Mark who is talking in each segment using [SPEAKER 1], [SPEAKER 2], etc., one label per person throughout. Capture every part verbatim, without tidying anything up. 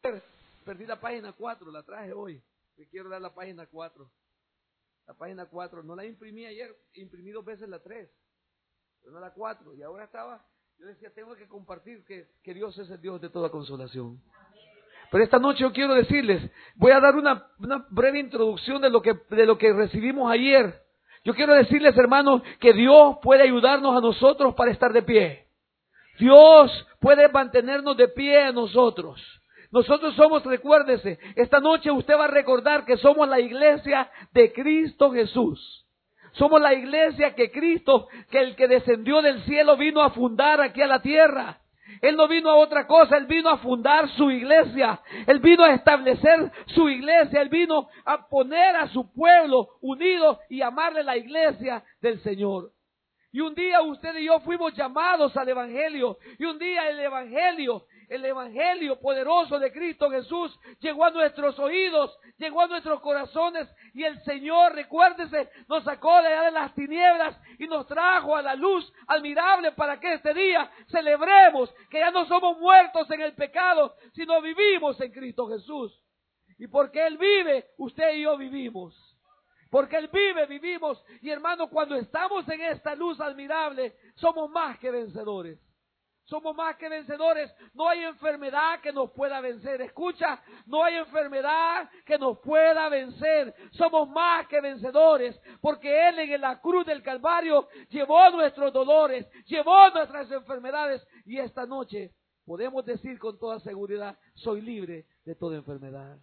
[SPEAKER 1] Perdí la página cuatro, la traje hoy. Me quiero dar la página cuatro. La página cuatro, no la imprimí ayer, imprimí dos veces la tres, pero no la cuatro. Y ahora estaba, yo decía, tengo que compartir que, que Dios es el Dios de toda consolación. Pero esta noche yo quiero decirles, voy a dar una, una breve introducción de lo que, de lo que recibimos ayer. Yo quiero decirles, hermanos, que Dios puede ayudarnos a nosotros para estar de pie. Dios puede mantenernos de pie a nosotros. Nosotros somos, recuérdese, esta noche usted va a recordar que somos la iglesia de Cristo Jesús. Somos la iglesia que Cristo, que el que descendió del cielo vino a fundar aquí a la tierra. Él no vino a otra cosa, Él vino a fundar su iglesia. Él vino a establecer su iglesia. Él vino a poner a su pueblo unido y amarle la iglesia del Señor. Y un día usted y yo fuimos llamados al Evangelio. Y un día el Evangelio, el Evangelio poderoso de Cristo Jesús llegó a nuestros oídos, llegó a nuestros corazones. Y el Señor, recuérdese, nos sacó de allá de las tinieblas y nos trajo a la luz admirable para que este día celebremos que ya no somos muertos en el pecado, sino vivimos en Cristo Jesús. Y porque Él vive, usted y yo vivimos. Porque Él vive, vivimos. Y hermano, cuando estamos en esta luz admirable, somos más que vencedores. Somos más que vencedores. No hay enfermedad que nos pueda vencer. Escucha, no hay enfermedad que nos pueda vencer. Somos más que vencedores. Porque Él en la cruz del Calvario llevó nuestros dolores, llevó nuestras enfermedades. Y esta noche podemos decir con toda seguridad, soy libre de toda enfermedad.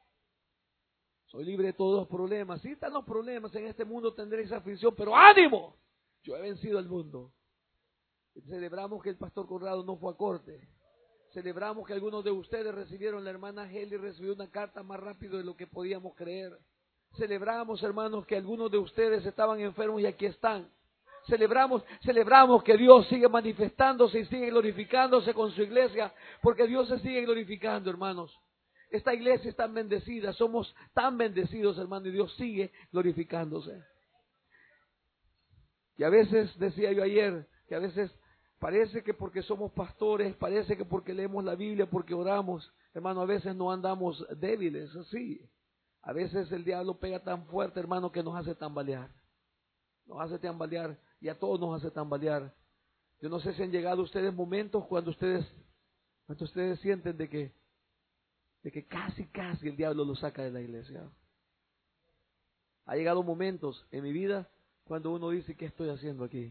[SPEAKER 1] Soy libre de todos los problemas. Sí están los problemas, en este mundo tendréis aflicción, pero ¡ánimo! Yo he vencido el mundo. Celebramos que el pastor Conrado no fue a corte. Celebramos que algunos de ustedes recibieron, la hermana Heli recibió una carta más rápido de lo que podíamos creer. Celebramos, hermanos, que algunos de ustedes estaban enfermos y aquí están. Celebramos, celebramos que Dios sigue manifestándose y sigue glorificándose con su iglesia, porque Dios se sigue glorificando, hermanos. Esta iglesia es tan bendecida, somos tan bendecidos, hermano, y Dios sigue glorificándose. Y a veces, decía yo ayer, que a veces parece que porque somos pastores, parece que porque leemos la Biblia, porque oramos, hermano, a veces no andamos débiles, así. A veces el diablo pega tan fuerte, hermano, que nos hace tambalear. Nos hace tambalear y a todos nos hace tambalear. Yo no sé si han llegado ustedes momentos cuando ustedes, cuando ustedes sienten de que de que casi, casi el diablo lo saca de la iglesia. Ha llegado momentos en mi vida cuando uno dice, ¿qué estoy haciendo aquí?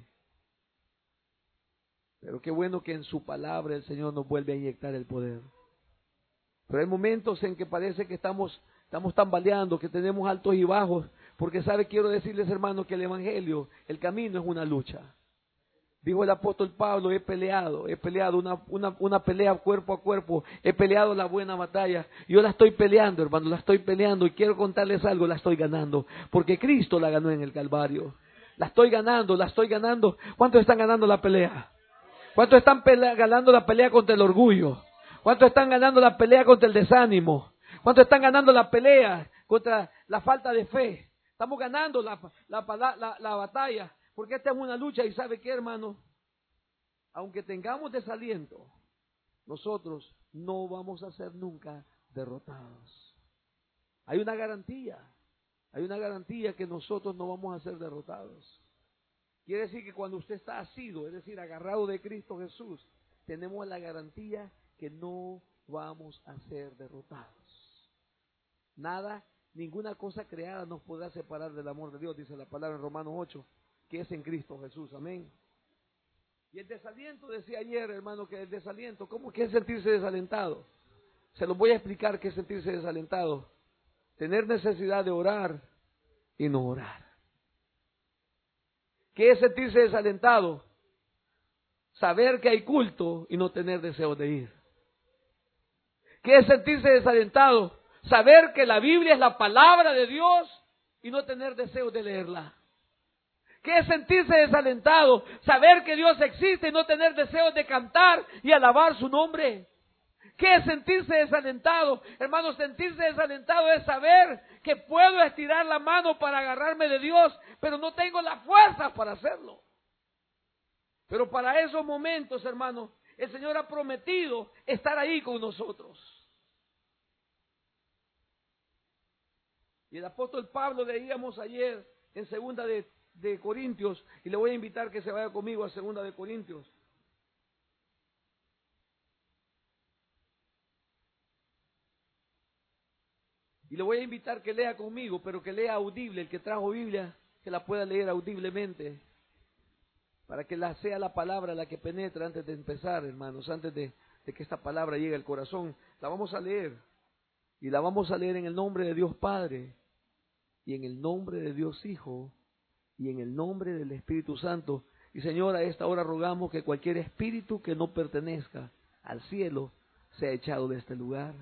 [SPEAKER 1] Pero qué bueno que en su palabra el Señor nos vuelve a inyectar el poder. Pero hay momentos en que parece que estamos, estamos tambaleando, que tenemos altos y bajos, porque sabe, quiero decirles, hermanos, que el Evangelio, el camino es una lucha. Dijo el apóstol Pablo, he peleado, he peleado una, una, una pelea cuerpo a cuerpo, he peleado la buena batalla. Yo la estoy peleando, hermano, la estoy peleando y quiero contarles algo, la estoy ganando, porque Cristo la ganó en el Calvario. La estoy ganando, la estoy ganando. ¿Cuántos están ganando la pelea? ¿Cuántos están pelea, ganando la pelea contra el orgullo? ¿Cuántos están ganando la pelea contra el desánimo? ¿Cuántos están ganando la pelea contra la falta de fe? Estamos ganando la, la, la, la, la batalla. Porque esta es una lucha y ¿sabe qué, hermano? Aunque tengamos desaliento, nosotros no vamos a ser nunca derrotados. Hay una garantía, hay una garantía que nosotros no vamos a ser derrotados. Quiere decir que cuando usted está asido, es decir, agarrado de Cristo Jesús, tenemos la garantía que no vamos a ser derrotados. Nada, ninguna cosa creada nos podrá separar del amor de Dios, dice la palabra en Romanos ocho. Que es en Cristo Jesús, amén. Y el desaliento, decía ayer, hermano, que el desaliento, ¿cómo que es sentirse desalentado? Se los voy a explicar qué es sentirse desalentado. Tener necesidad de orar y no orar. ¿Qué es sentirse desalentado? Saber que hay culto y no tener deseo de ir. ¿Qué es sentirse desalentado? Saber que la Biblia es la palabra de Dios y no tener deseo de leerla. ¿Qué es sentirse desalentado? Saber que Dios existe y no tener deseos de cantar y alabar su nombre. ¿Qué es sentirse desalentado? Hermanos, sentirse desalentado es saber que puedo estirar la mano para agarrarme de Dios, pero no tengo la fuerza para hacerlo. Pero para esos momentos, hermanos, el Señor ha prometido estar ahí con nosotros. Y el apóstol Pablo leíamos ayer en segunda de, de Corintios, y le voy a invitar que se vaya conmigo a segunda de Corintios. Y le voy a invitar que lea conmigo, pero que lea audible, el que trajo Biblia, que la pueda leer audiblemente, para que la sea la palabra la que penetra antes de empezar, hermanos, antes de, de que esta palabra llegue al corazón. La vamos a leer, y la vamos a leer en el nombre de Dios Padre, y en el nombre de Dios Hijo, y en el nombre del Espíritu Santo. Y Señor, a esta hora rogamos que cualquier espíritu que no pertenezca al cielo sea echado de este lugar.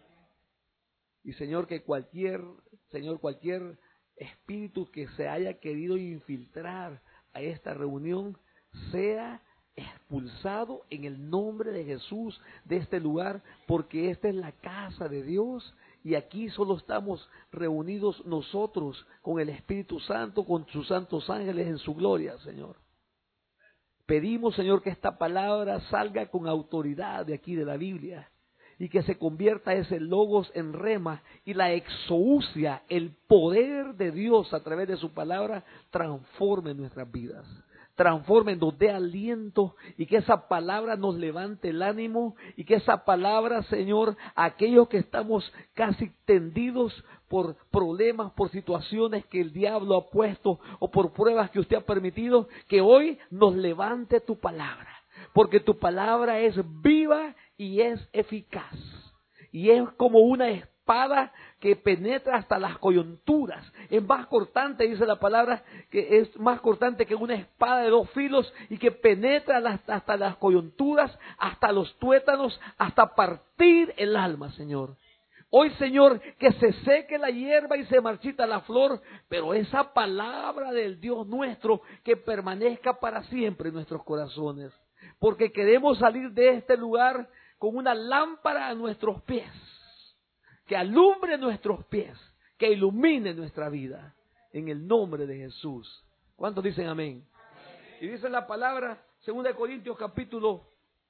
[SPEAKER 1] Y Señor, que cualquier, Señor, cualquier espíritu que se haya querido infiltrar a esta reunión sea expulsado en el nombre de Jesús de este lugar, porque esta es la casa de Dios y aquí solo estamos reunidos nosotros con el Espíritu Santo, con sus santos ángeles en su gloria, Señor. Pedimos, Señor, que esta palabra salga con autoridad de aquí de la Biblia y que se convierta ese logos en rema, y la exousia, el poder de Dios a través de su palabra, transforme nuestras vidas, transforme, nos dé aliento, y que esa palabra nos levante el ánimo, y que esa palabra, Señor, aquellos que estamos casi tendidos por problemas, por situaciones que el diablo ha puesto, o por pruebas que usted ha permitido, que hoy nos levante tu palabra, porque tu palabra es viva y es eficaz, y es como una espada que penetra hasta las coyunturas. Es más cortante, dice la palabra, que es más cortante que una espada de dos filos, y que penetra hasta las coyunturas, hasta los tuétanos, hasta partir el alma, Señor. Hoy, Señor, que se seque la hierba y se marchita la flor, pero esa palabra del Dios nuestro que permanezca para siempre en nuestros corazones, porque queremos salir de este lugar con una lámpara a nuestros pies, que alumbre nuestros pies, que ilumine nuestra vida, en el nombre de Jesús. ¿Cuántos dicen amén? Y dice la palabra, segunda de Corintios capítulo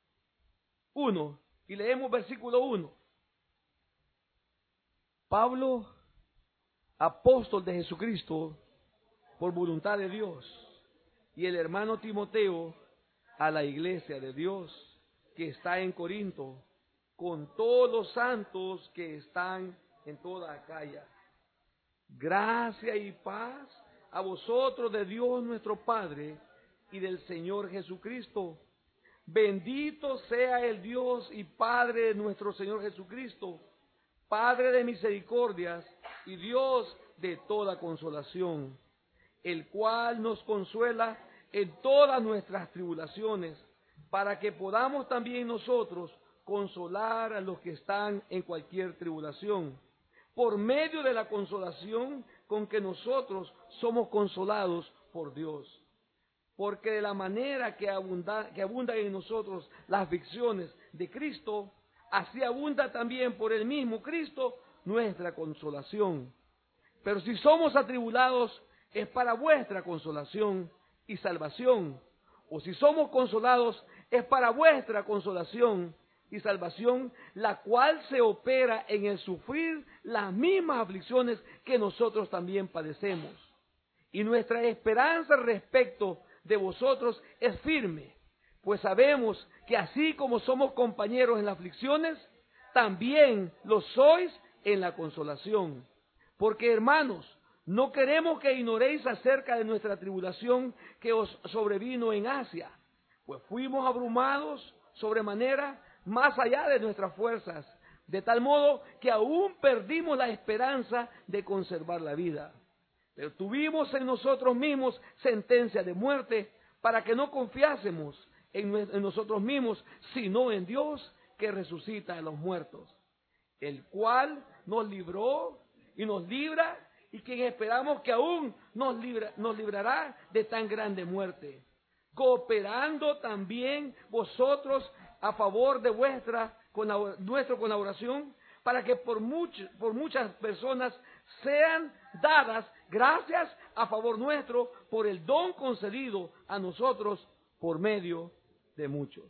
[SPEAKER 1] uno, y leemos versículo uno. Pablo, apóstol de Jesucristo, por voluntad de Dios, y el hermano Timoteo, a la iglesia de Dios que está en Corinto, con todos los santos que están en toda Acaya. Gracia y paz a vosotros de Dios nuestro Padre y del Señor Jesucristo. Bendito sea el Dios y Padre de nuestro Señor Jesucristo, Padre de misericordias y Dios de toda consolación, el cual nos consuela en todas nuestras tribulaciones, para que podamos también nosotros consolar a los que están en cualquier tribulación, por medio de la consolación con que nosotros somos consolados por Dios. Porque de la manera que abunda, que abundan en nosotros las aflicciones de Cristo, así abunda también por el mismo Cristo nuestra consolación. Pero si somos atribulados, es para vuestra consolación y salvación. O si somos consolados, es para vuestra consolación y salvación, la cual se opera en el sufrir las mismas aflicciones que nosotros también padecemos. Y nuestra esperanza respecto de vosotros es firme, pues sabemos que así como somos compañeros en las aflicciones, también lo sois en la consolación. Porque, hermanos, no queremos que ignoréis acerca de nuestra tribulación que os sobrevino en Asia, pues fuimos abrumados sobremanera más allá de nuestras fuerzas, de tal modo que aún perdimos la esperanza de conservar la vida. Pero tuvimos en nosotros mismos sentencia de muerte, para que no confiásemos en, en nosotros mismos, sino en Dios que resucita a los muertos, el cual nos libró y nos libra, y quien esperamos que aún nos, libra, nos librará de tan grande muerte, cooperando también vosotros a favor de vuestra nuestra colaboración, para que por, much, por muchas personas sean dadas gracias a favor nuestro por el don concedido a nosotros por medio de muchos.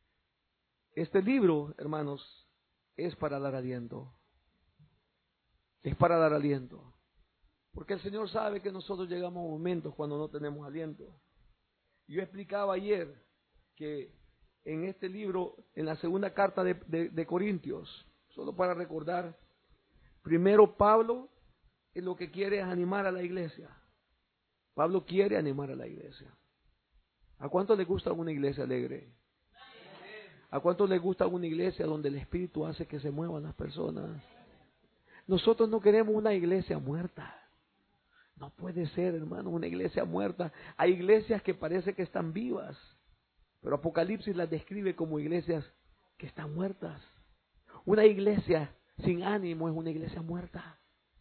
[SPEAKER 1] Este libro, hermanos, es para dar aliento. es para dar aliento. Porque el Señor sabe que nosotros llegamos a momentos cuando no tenemos aliento. Yo explicaba ayer que en este libro, en la segunda carta de, de, de Corintios, solo para recordar, primero Pablo es lo que quiere es animar a la iglesia. Pablo quiere animar a la iglesia. ¿A cuánto le gusta una iglesia alegre? ¿A cuánto le gusta una iglesia donde el Espíritu hace que se muevan las personas? Nosotros no queremos una iglesia muerta. No puede ser, hermano, una iglesia muerta. Hay iglesias que parece que están vivas, pero Apocalipsis las describe como iglesias que están muertas. Una iglesia sin ánimo es una iglesia muerta.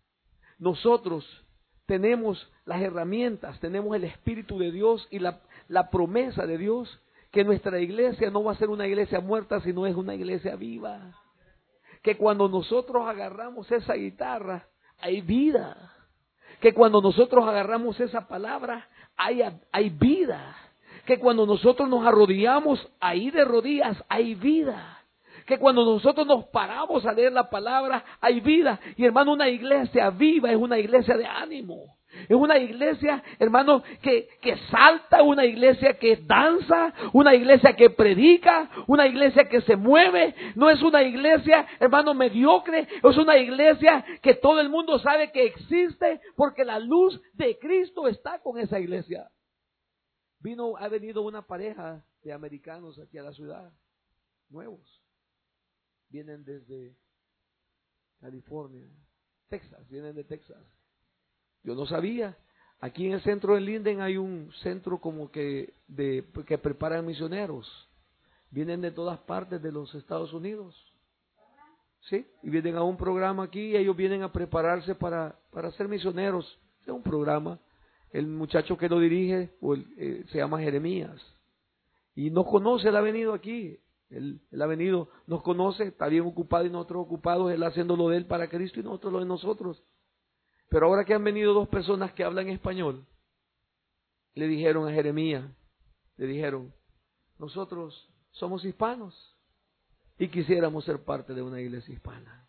[SPEAKER 1] Nosotros tenemos las herramientas, tenemos el Espíritu de Dios y la, la promesa de Dios que nuestra iglesia no va a ser una iglesia muerta, sino es una iglesia viva. Que cuando nosotros agarramos esa guitarra, hay vida. Que cuando nosotros agarramos esa palabra, hay, hay vida. Que cuando nosotros nos arrodillamos ahí de rodillas, hay vida. Que cuando nosotros nos paramos a leer la palabra, hay vida. Y hermano, una iglesia viva es una iglesia de ánimo. Es una iglesia, hermano, que, que salta, una iglesia que danza, una iglesia que predica, una iglesia que se mueve. No es una iglesia, hermano, mediocre. Es una iglesia que todo el mundo sabe que existe porque la luz de Cristo está con esa iglesia. Vino, ha venido una pareja de americanos aquí a la ciudad, nuevos. Vienen desde California, Texas, vienen de Texas. Yo no sabía. Aquí en el centro de Linden hay un centro como que de que preparan misioneros. Vienen de todas partes de los Estados Unidos. ¿Sí? Y vienen a un programa aquí y ellos vienen a prepararse para, para ser misioneros. Es un programa. El muchacho que lo dirige o el, eh, se llama Jeremías. Y nos conoce, él ha venido aquí. Él, él ha venido, nos conoce, está bien ocupado y nosotros ocupados, él haciendo lo de él para Cristo y nosotros lo de nosotros. Pero ahora que han venido dos personas que hablan español, le dijeron a Jeremías, le dijeron, nosotros somos hispanos y quisiéramos ser parte de una iglesia hispana.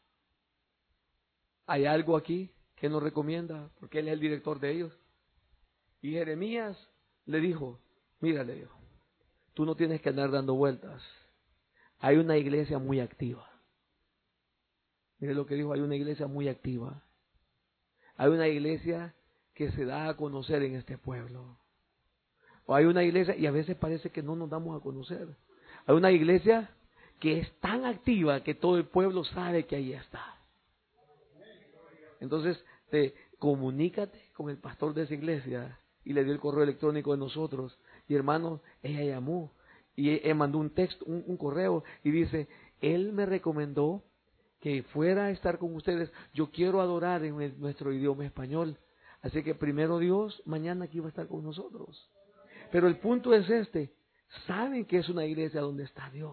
[SPEAKER 1] ¿Hay algo aquí que nos recomienda? Porque él es el director de ellos. Y Jeremías le dijo, mira, le dijo, tú no tienes que andar dando vueltas. Hay una iglesia muy activa. Mire lo que dijo, hay una iglesia muy activa. Hay una iglesia que se da a conocer en este pueblo. O hay una iglesia, y a veces parece que no nos damos a conocer. Hay una iglesia que es tan activa que todo el pueblo sabe que ahí está. Entonces, te comunícate con el pastor de esa iglesia y le dio el correo electrónico de nosotros. Y hermano, ella llamó y él mandó un texto, un, un correo y dice, él me recomendó que fuera a estar con ustedes. Yo quiero adorar en el, nuestro idioma español. Así que primero Dios, mañana aquí va a estar con nosotros. Pero el punto es este. Saben que es una iglesia donde está Dios.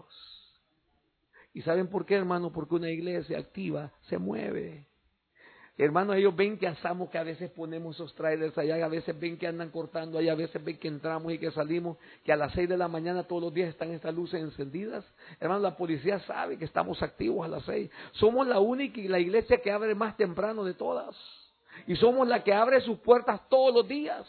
[SPEAKER 1] ¿Y saben por qué, hermano? Porque una iglesia activa se mueve. Hermano, ellos ven que asamos, que a veces ponemos esos trailers allá, a veces ven que andan cortando allá, a veces ven que entramos y que salimos, que a las seis de la mañana todos los días están estas luces encendidas. Hermano, la policía sabe que estamos activos a las seis. Somos la única y la iglesia que abre más temprano de todas. Y somos la que abre sus puertas todos los días.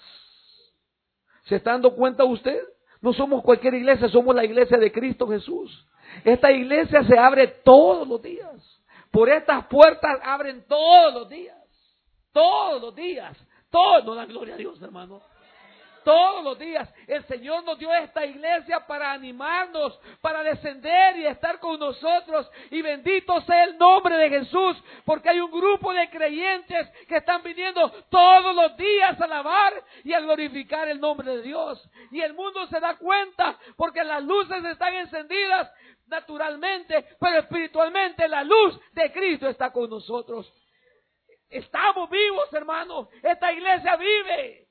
[SPEAKER 1] ¿Se está dando cuenta usted? No somos cualquier iglesia, somos la iglesia de Cristo Jesús. Esta iglesia se abre todos los días. Por estas puertas abren todos los días. Todos los días. Todos nos dan gloria a Dios, hermano. Todos los días. El Señor nos dio esta iglesia para animarnos, para descender y estar con nosotros. Y bendito sea el nombre de Jesús, porque hay un grupo de creyentes que están viniendo todos los días a alabar y a glorificar el nombre de Dios. Y el mundo se da cuenta porque las luces están encendidas naturalmente, pero espiritualmente la luz de Cristo está con nosotros. Estamos vivos, hermanos. Esta iglesia vive.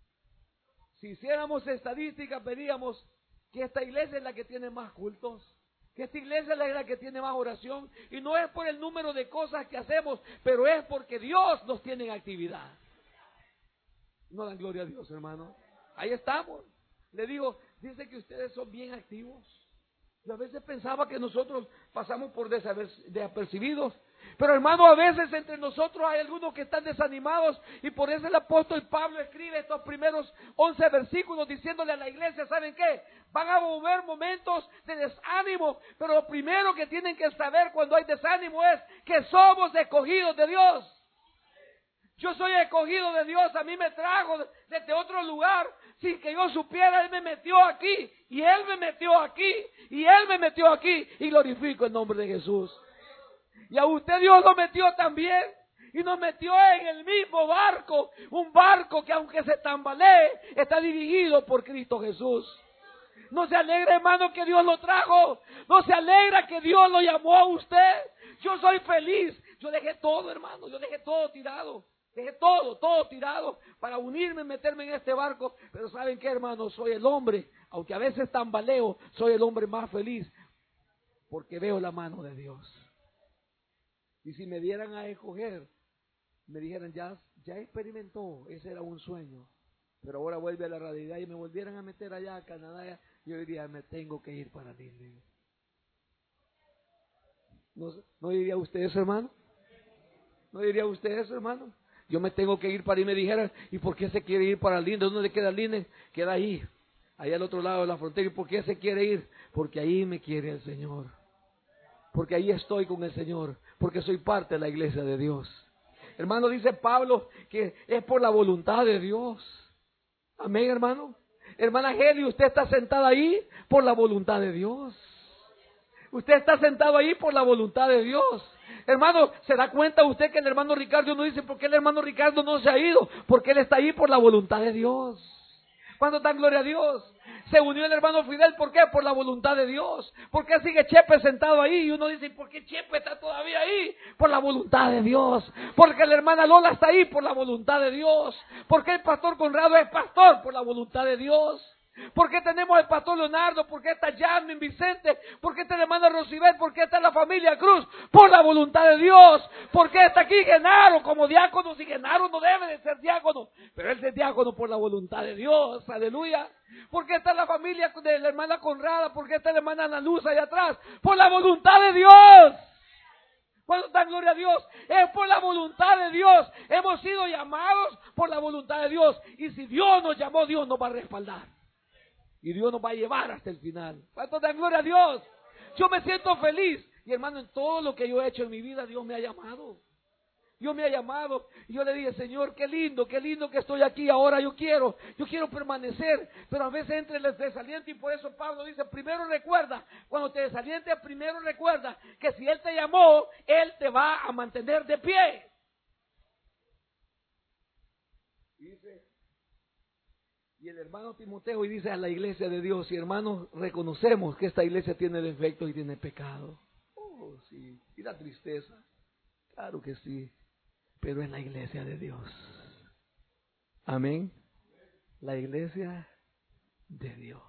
[SPEAKER 1] Si hiciéramos estadísticas, veríamos que esta iglesia es la que tiene más cultos, que esta iglesia es la que tiene más oración, y no es por el número de cosas que hacemos, pero es porque Dios nos tiene en actividad. No dan gloria a Dios, hermano. Ahí estamos. Le digo, dice que ustedes son bien activos. Yo a veces pensaba que nosotros pasamos por desapercibidos. Pero hermano, a veces entre nosotros hay algunos que están desanimados. Y por eso el apóstol Pablo escribe estos primeros once versículos diciéndole a la iglesia, ¿saben qué? Van a haber momentos de desánimo. Pero lo primero que tienen que saber cuando hay desánimo es que somos escogidos de Dios. Yo soy escogido de Dios, a mí me trajo desde otro lugar sin que yo supiera. Él me metió aquí, y Él me metió aquí, y Él me metió aquí, y glorifico el nombre de Jesús. Y a usted Dios lo metió también, y nos metió en el mismo barco, un barco que aunque se tambalee, está dirigido por Cristo Jesús. ¿No se alegra, hermano, que Dios lo trajo? ¿No se alegra que Dios lo llamó a usted? Yo soy feliz. Yo dejé todo, hermano, yo dejé todo tirado. Dejé todo, todo tirado para unirme, meterme en este barco. Pero ¿saben qué, hermano? Soy el hombre, aunque a veces tambaleo, soy el hombre más feliz porque veo la mano de Dios. Y si me dieran a escoger, me dijeran, ya, ya experimentó, ese era un sueño, pero ahora vuelve a la realidad, y me volvieran a meter allá a Canadá, yo diría, me tengo que ir para Disney. ¿No, ¿No diría usted eso, hermano? ¿No diría usted eso, hermano? Yo me tengo que ir para ahí. Me dijeran, ¿y por qué se quiere ir para Linden? ¿Dónde queda Linden? Queda ahí, allá al otro lado de la frontera. ¿Y por qué se quiere ir? Porque ahí me quiere el Señor. Porque ahí estoy con el Señor. Porque soy parte de la iglesia de Dios. Hermano, dice Pablo que es por la voluntad de Dios. Amén, hermano. Hermana Heli, usted está sentada ahí por la voluntad de Dios. Usted está sentado ahí por la voluntad de Dios. Hermano, ¿se da cuenta usted que el hermano Ricardo no dice por qué el hermano Ricardo no se ha ido? Porque él está ahí por la voluntad de Dios. ¿Cuándo dan gloria a Dios? Se unió el hermano Fidel, ¿por qué? Por la voluntad de Dios. ¿Por qué sigue Chepe sentado ahí? Y uno dice, ¿por qué Chepe está todavía ahí? Por la voluntad de Dios. Porque la hermana Lola está ahí por la voluntad de Dios. Porque el pastor Conrado es pastor por la voluntad de Dios. ¿Por qué tenemos al pastor Leonardo? ¿Por qué está Jasmine Vicente? ¿Por qué está la hermana Rosibel? ¿Por qué está la familia Cruz? Por la voluntad de Dios. ¿Por qué está aquí Genaro como diácono? Si Genaro no debe de ser diácono, pero él es diácono por la voluntad de Dios. Aleluya. ¿Por qué está la familia de la hermana Conrada? ¿Por qué está la hermana Ana Luz allá atrás? Por la voluntad de Dios. ¿Cuándo dan gloria a Dios? Es por la voluntad de Dios. Hemos sido llamados por la voluntad de Dios. Y si Dios nos llamó, Dios nos va a respaldar. Y Dios nos va a llevar hasta el final. ¿Cuánto dan gloria a Dios? Yo me siento feliz. Y hermano, en todo lo que yo he hecho en mi vida, Dios me ha llamado. Dios me ha llamado. Y yo le dije, Señor, qué lindo, qué lindo que estoy aquí. Ahora yo quiero, yo quiero permanecer. Pero a veces entre el desaliento, y por eso Pablo dice, primero recuerda, cuando te desalientes, primero recuerda que si Él te llamó, Él te va a mantener de pie. Dice, y el hermano Timoteo, y dice a la iglesia de Dios, y hermanos, reconocemos que esta iglesia tiene defectos y tiene pecado. Oh, sí, y la tristeza, claro que sí, pero es la iglesia de Dios. Amén. La iglesia de Dios.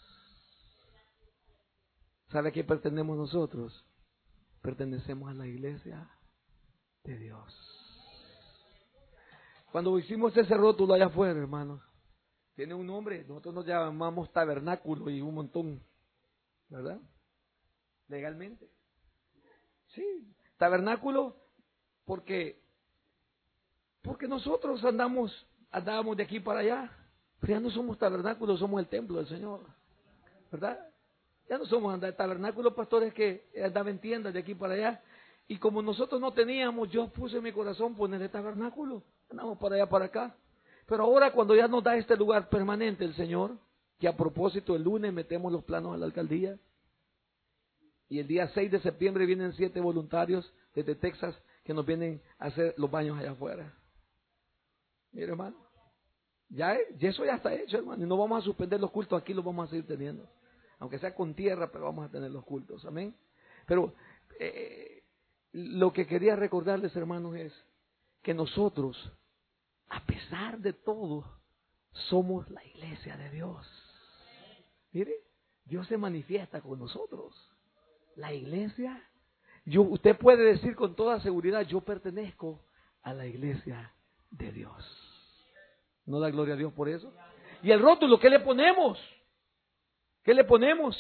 [SPEAKER 1] ¿Sabe a qué pertenecemos nosotros? Pertenecemos a la iglesia de Dios. Cuando hicimos ese rótulo allá afuera, hermanos, tiene un nombre, nosotros nos llamamos tabernáculo y un montón, ¿verdad? Legalmente. Sí, tabernáculo porque porque nosotros andamos, andábamos de aquí para allá, pero ya no somos tabernáculo, somos el templo del Señor, ¿verdad? Ya no somos andar tabernáculo, pastores que andaban en tiendas de aquí para allá, y como nosotros no teníamos, yo puse en mi corazón ponerle tabernáculo, andamos para allá para acá. Pero ahora cuando ya nos da este lugar permanente el Señor, que a propósito el lunes metemos los planos a la alcaldía, y el día seis de septiembre vienen siete voluntarios desde Texas que nos vienen a hacer los baños allá afuera. Mire, hermano, ya, ya eso ya está hecho, hermano, y no vamos a suspender los cultos, aquí los vamos a seguir teniendo, aunque sea con tierra, pero vamos a tener los cultos, amén. Pero eh, lo que quería recordarles, hermanos, es que nosotros, a pesar de todo, somos la iglesia de Dios. Mire, Dios se manifiesta con nosotros. La iglesia, yo, usted puede decir con toda seguridad, yo pertenezco a la iglesia de Dios. ¿No da gloria a Dios por eso? Y el rótulo, ¿qué le ponemos? ¿Qué le ponemos?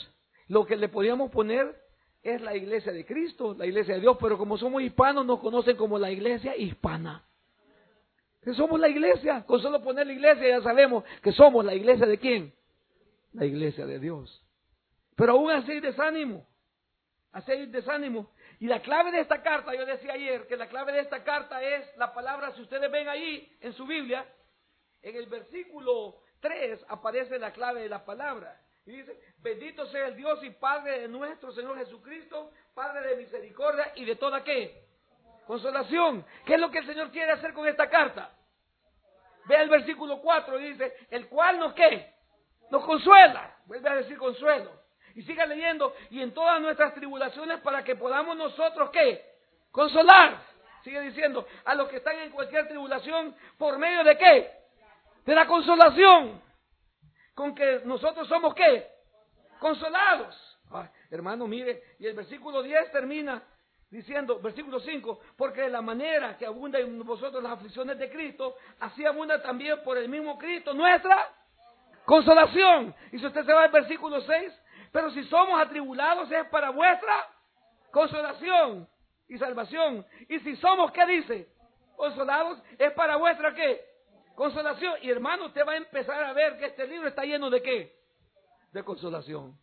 [SPEAKER 1] Lo que le podíamos poner es la iglesia de Cristo, la iglesia de Dios, pero como somos hispanos nos conocen como la iglesia hispana. Que somos la iglesia, con solo poner la iglesia ya sabemos que somos la iglesia de quién, la iglesia de Dios. Pero aún así hay desánimo, así hay desánimo. Y la clave de esta carta, yo decía ayer, que la clave de esta carta es la palabra, si ustedes ven ahí en su Biblia, en el versículo tres aparece la clave de la palabra. Y dice, bendito sea el Dios y Padre de nuestro Señor Jesucristo, Padre de misericordia y de toda ¿qué? Consolación. ¿Qué es lo que el Señor quiere hacer con esta carta? Vea el versículo cuatro, dice, el cual nos ¿qué? Nos consuela. Vuelve a decir consuelo. Y siga leyendo, y en todas nuestras tribulaciones para que podamos nosotros ¿qué? Consolar. Sigue diciendo, a los que están en cualquier tribulación, ¿por medio de qué? De la consolación. Con que nosotros somos ¿qué? Consolados. Ay, hermano, mire, y el versículo diez termina diciendo, versículo cinco, porque de la manera que abunda en vosotros las aflicciones de Cristo, así abunda también por el mismo Cristo nuestra consolación. Y si usted se va al versículo seis, pero si somos atribulados es para vuestra consolación y salvación. Y si somos, ¿qué dice? Consolados es para vuestra ¿qué? Consolación. Y hermano, usted va a empezar a ver que este libro está lleno de ¿qué? De consolación.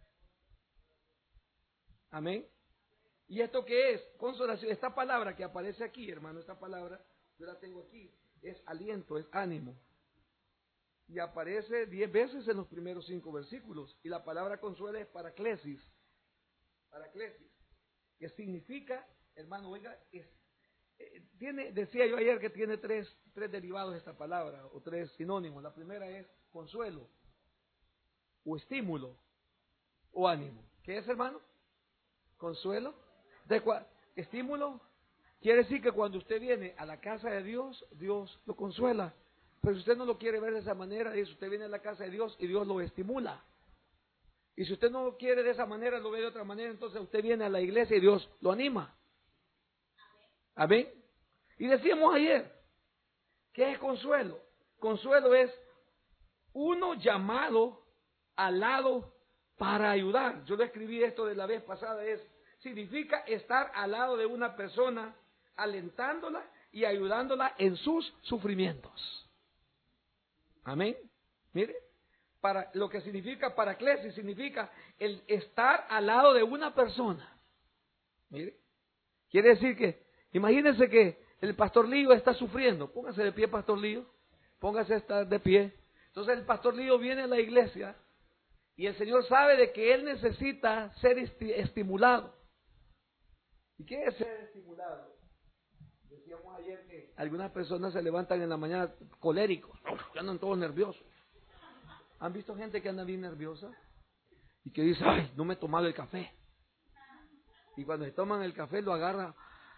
[SPEAKER 1] Amén. ¿Y esto qué es? Consolación. Esta palabra que aparece aquí, hermano, esta palabra, yo la tengo aquí, es aliento, es ánimo. Y aparece diez veces en los primeros cinco versículos. Y la palabra consuela es paraclesis. Paraclesis. Que significa, hermano, oiga, es, eh, tiene, decía yo ayer que tiene tres, tres derivados esta palabra, o tres sinónimos. La primera es consuelo, o estímulo, o ánimo. ¿Qué es, hermano? Consuelo. De cua, estímulo. Quiere decir que cuando usted viene a la casa de Dios, Dios lo consuela. Pero si usted no lo quiere ver de esa manera, dice, usted viene a la casa de Dios y Dios lo estimula. Y si usted no lo quiere de esa manera, lo ve de otra manera, entonces usted viene a la iglesia y Dios lo anima. Amén. Y decíamos ayer, ¿qué es consuelo? Consuelo es uno llamado al lado para ayudar. Yo le escribí esto de la vez pasada, es, significa estar al lado de una persona, alentándola y ayudándola en sus sufrimientos. Amén. Mire, para lo que significa paraclesis significa el estar al lado de una persona. Mire, quiere decir que, imagínense que el pastor Lío está sufriendo. Póngase de pie, pastor Lío. Póngase a estar de pie. Entonces el pastor Lío viene a la iglesia y el Señor sabe de que él necesita ser estimulado. ¿Y qué es ser estimulado? Decíamos ayer que algunas personas se levantan en la mañana coléricos, que andan todos nerviosos. ¿Han visto gente que anda bien nerviosa? Y que dice, ay, no me he tomado el café. Y cuando se toman el café lo agarra,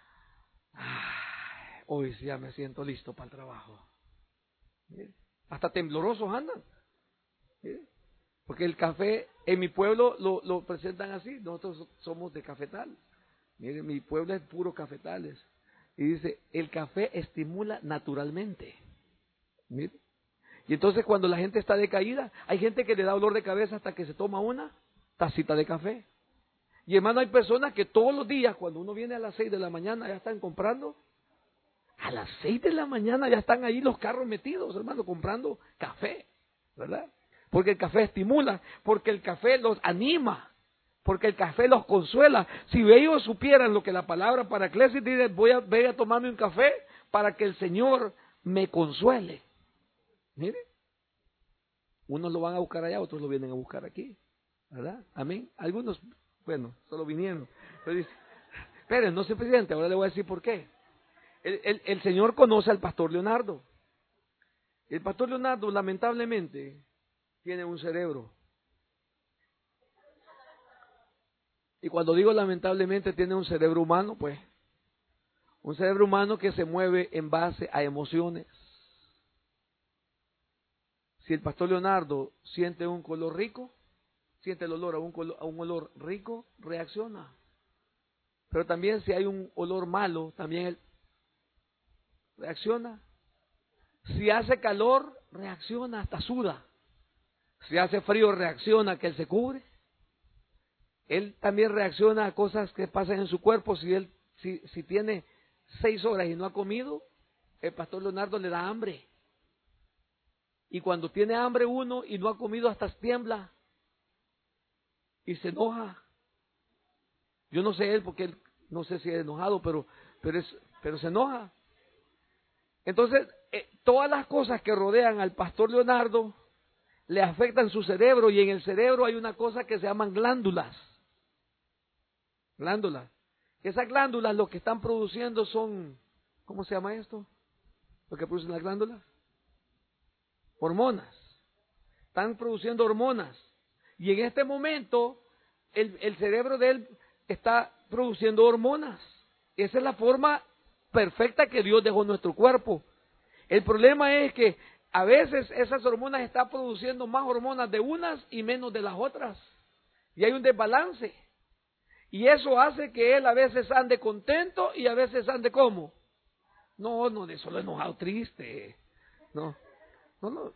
[SPEAKER 1] ay, hoy sí ya me siento listo para el trabajo. ¿Sí? Hasta temblorosos andan. ¿Sí? Porque el café, en mi pueblo lo, lo presentan así, nosotros somos de cafetal. Miren, mi pueblo es puro cafetales. Y dice, el café estimula naturalmente. Mire. Y entonces cuando la gente está decaída, hay gente que le da dolor de cabeza hasta que se toma una tacita de café. Y hermano, hay personas que todos los días, cuando uno viene a las seis de la mañana, ya están comprando. A las seis de la mañana ya están ahí los carros metidos, hermano, comprando café, ¿verdad? Porque el café estimula, porque el café los anima. Porque el café los consuela. Si ellos supieran lo que la palabra paraclesis dice, voy a, voy a tomarme un café para que el Señor me consuele. Mire, unos lo van a buscar allá, otros lo vienen a buscar aquí, ¿verdad? Amén. Algunos, bueno, solo vinieron. Pero dice, esperen, no sé, presidente, ahora le voy a decir por qué. El, el, el Señor conoce al pastor Leonardo. El pastor Leonardo, lamentablemente, tiene un cerebro. Y cuando digo lamentablemente tiene un cerebro humano, pues, un cerebro humano que se mueve en base a emociones. Si el pastor Leonardo siente un color rico, siente el olor a un, color, a un olor rico, reacciona. Pero también si hay un olor malo, también él reacciona. Si hace calor, reacciona, hasta suda. Si hace frío, reacciona, que él se cubre. él también reacciona a cosas que pasan en su cuerpo. Si él, si, si tiene seis horas y no ha comido, el pastor Leonardo le da hambre. Y cuando tiene hambre uno y no ha comido, hasta tiembla y se enoja. Yo no sé él, porque él no sé si es enojado, pero, pero, es, pero se enoja. Entonces, eh, todas las cosas que rodean al pastor Leonardo le afectan su cerebro, y en el cerebro hay una cosa que se llaman glándulas. Glándulas. Esas glándulas lo que están produciendo son, ¿cómo se llama esto? Lo que producen las glándulas. Hormonas. Están produciendo hormonas. Y en este momento, el, el cerebro de él está produciendo hormonas. Esa es la forma perfecta que Dios dejó en nuestro cuerpo. El problema es que a veces esas hormonas están produciendo más hormonas de unas y menos de las otras. Y hay un desbalance. Y eso hace que él a veces ande contento y a veces ande como. No, no, de solo enojado, triste. No, no, no.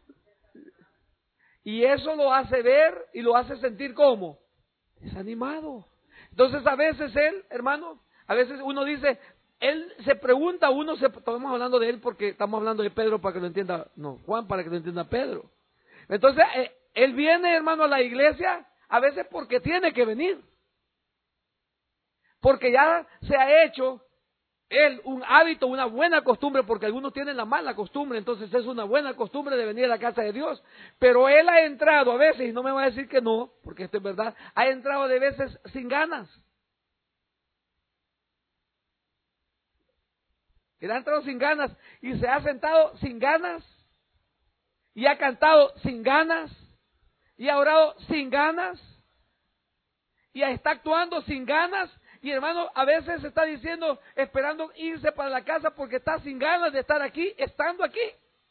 [SPEAKER 1] Y eso lo hace ver y lo hace sentir como desanimado. Entonces a veces él, hermano, a veces uno dice, él se pregunta, uno se, estamos hablando de él porque estamos hablando de Pedro para que lo entienda, no, Juan para que lo entienda Pedro. Entonces eh, él viene, hermano, a la iglesia a veces porque tiene que venir. Porque ya se ha hecho él un hábito, una buena costumbre, porque algunos tienen la mala costumbre, entonces es una buena costumbre de venir a la casa de Dios. Pero él ha entrado a veces, y no me va a decir que no, porque esto es verdad, ha entrado de veces sin ganas. Él ha entrado sin ganas y se ha sentado sin ganas y ha cantado sin ganas y ha orado sin ganas y está actuando sin ganas. Y hermano, a veces está diciendo, esperando irse para la casa porque está sin ganas de estar aquí, estando aquí.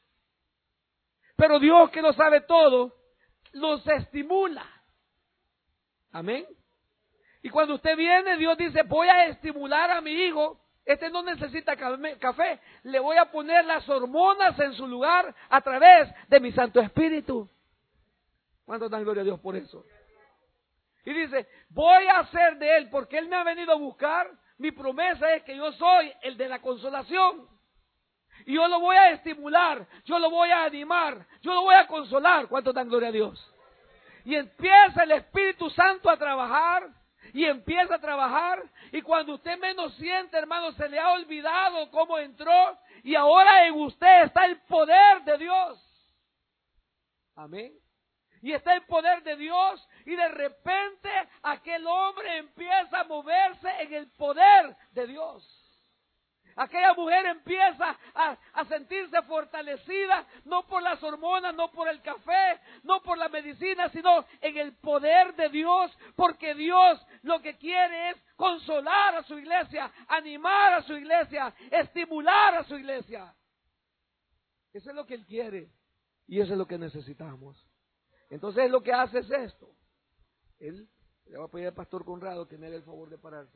[SPEAKER 1] Pero Dios, que lo sabe todo, los estimula. Amén. Y cuando usted viene, Dios dice, voy a estimular a mi hijo. Este no necesita café, le voy a poner las hormonas en su lugar a través de mi Santo Espíritu. ¿Cuánto dan gloria a Dios por eso? Y dice, voy a hacer de él, porque él me ha venido a buscar, mi promesa es que yo soy el de la consolación. Y yo lo voy a estimular, yo lo voy a animar, yo lo voy a consolar. ¿Cuánto dan gloria a Dios? Y empieza el Espíritu Santo a trabajar, y empieza a trabajar, y cuando usted menos siente, hermano, se le ha olvidado cómo entró, y ahora en usted está el poder de Dios. Amén. Y está el poder de Dios, y de repente aquel hombre empieza a moverse en el poder de Dios. Aquella mujer empieza a, a sentirse fortalecida, no por las hormonas, no por el café, no por la medicina, sino en el poder de Dios, porque Dios lo que quiere es consolar a su iglesia, animar a su iglesia, estimular a su iglesia. Eso es lo que Él quiere, y eso es lo que necesitamos. Entonces lo que hace es esto. Él le va a pedir al pastor Conrado que me haga el favor de pararse.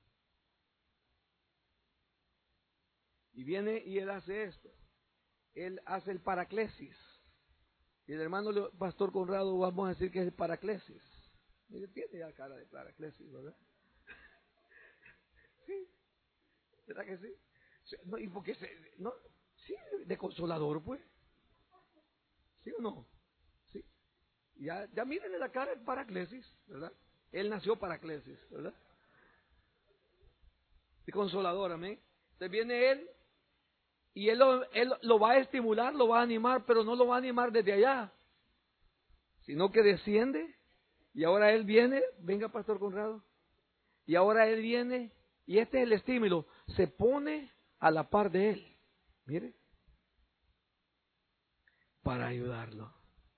[SPEAKER 1] Y viene y él hace esto. Él hace el paraclesis. Y el hermano pastor Conrado, vamos a decir que es el paraclesis. Él tiene ya cara de paraclesis, ¿verdad? Sí. ¿Verdad que sí? No, y porque se, no, sí, de consolador, pues. ¿Sí o no? Sí. Ya, ya mírenle la cara del paraclesis, ¿verdad? Él nació paraclesis, ¿verdad? De consolador, amén. Entonces viene él y él lo, él lo va a estimular, lo va a animar, pero no lo va a animar desde allá, sino que desciende y ahora él viene, venga pastor Conrado, y ahora él viene y este es el estímulo, se pone a la par de él, mire, para ayudarlo.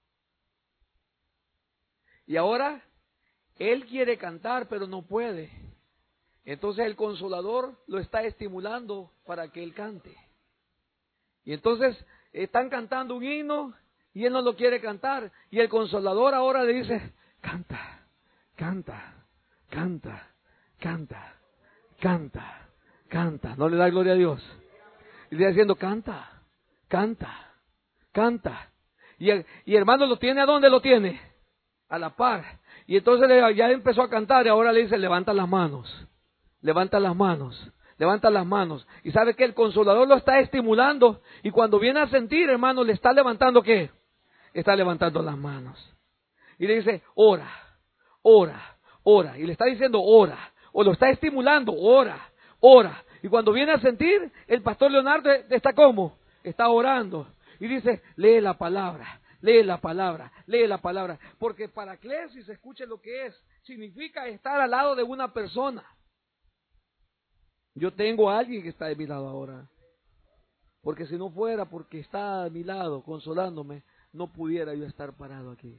[SPEAKER 1] Y ahora él quiere cantar, pero no puede. Entonces el consolador lo está estimulando para que él cante. Y entonces están cantando un himno y él no lo quiere cantar. Y el consolador ahora le dice, canta, canta, canta, canta, canta, canta. No le da gloria a Dios. Y le está diciendo, canta, canta, canta. Y, el, y hermano, ¿lo tiene a dónde lo tiene? A la par. Y entonces ya empezó a cantar y ahora le dice, levanta las manos, levanta las manos, levanta las manos. Y sabe que el Consolador lo está estimulando y cuando viene a sentir, hermano, le está levantando ¿qué? Está levantando las manos. Y le dice, ora, ora, ora. Y le está diciendo, ora. O lo está estimulando, ora, ora. Y cuando viene a sentir, el pastor Leonardo está como, está orando. Y dice, lee la palabra. Lee la palabra, lee la palabra, porque paraclesis, escuche lo que es, significa estar al lado de una persona. Yo tengo a alguien que está de mi lado ahora, porque si no fuera porque está a mi lado consolándome, no pudiera yo estar parado aquí.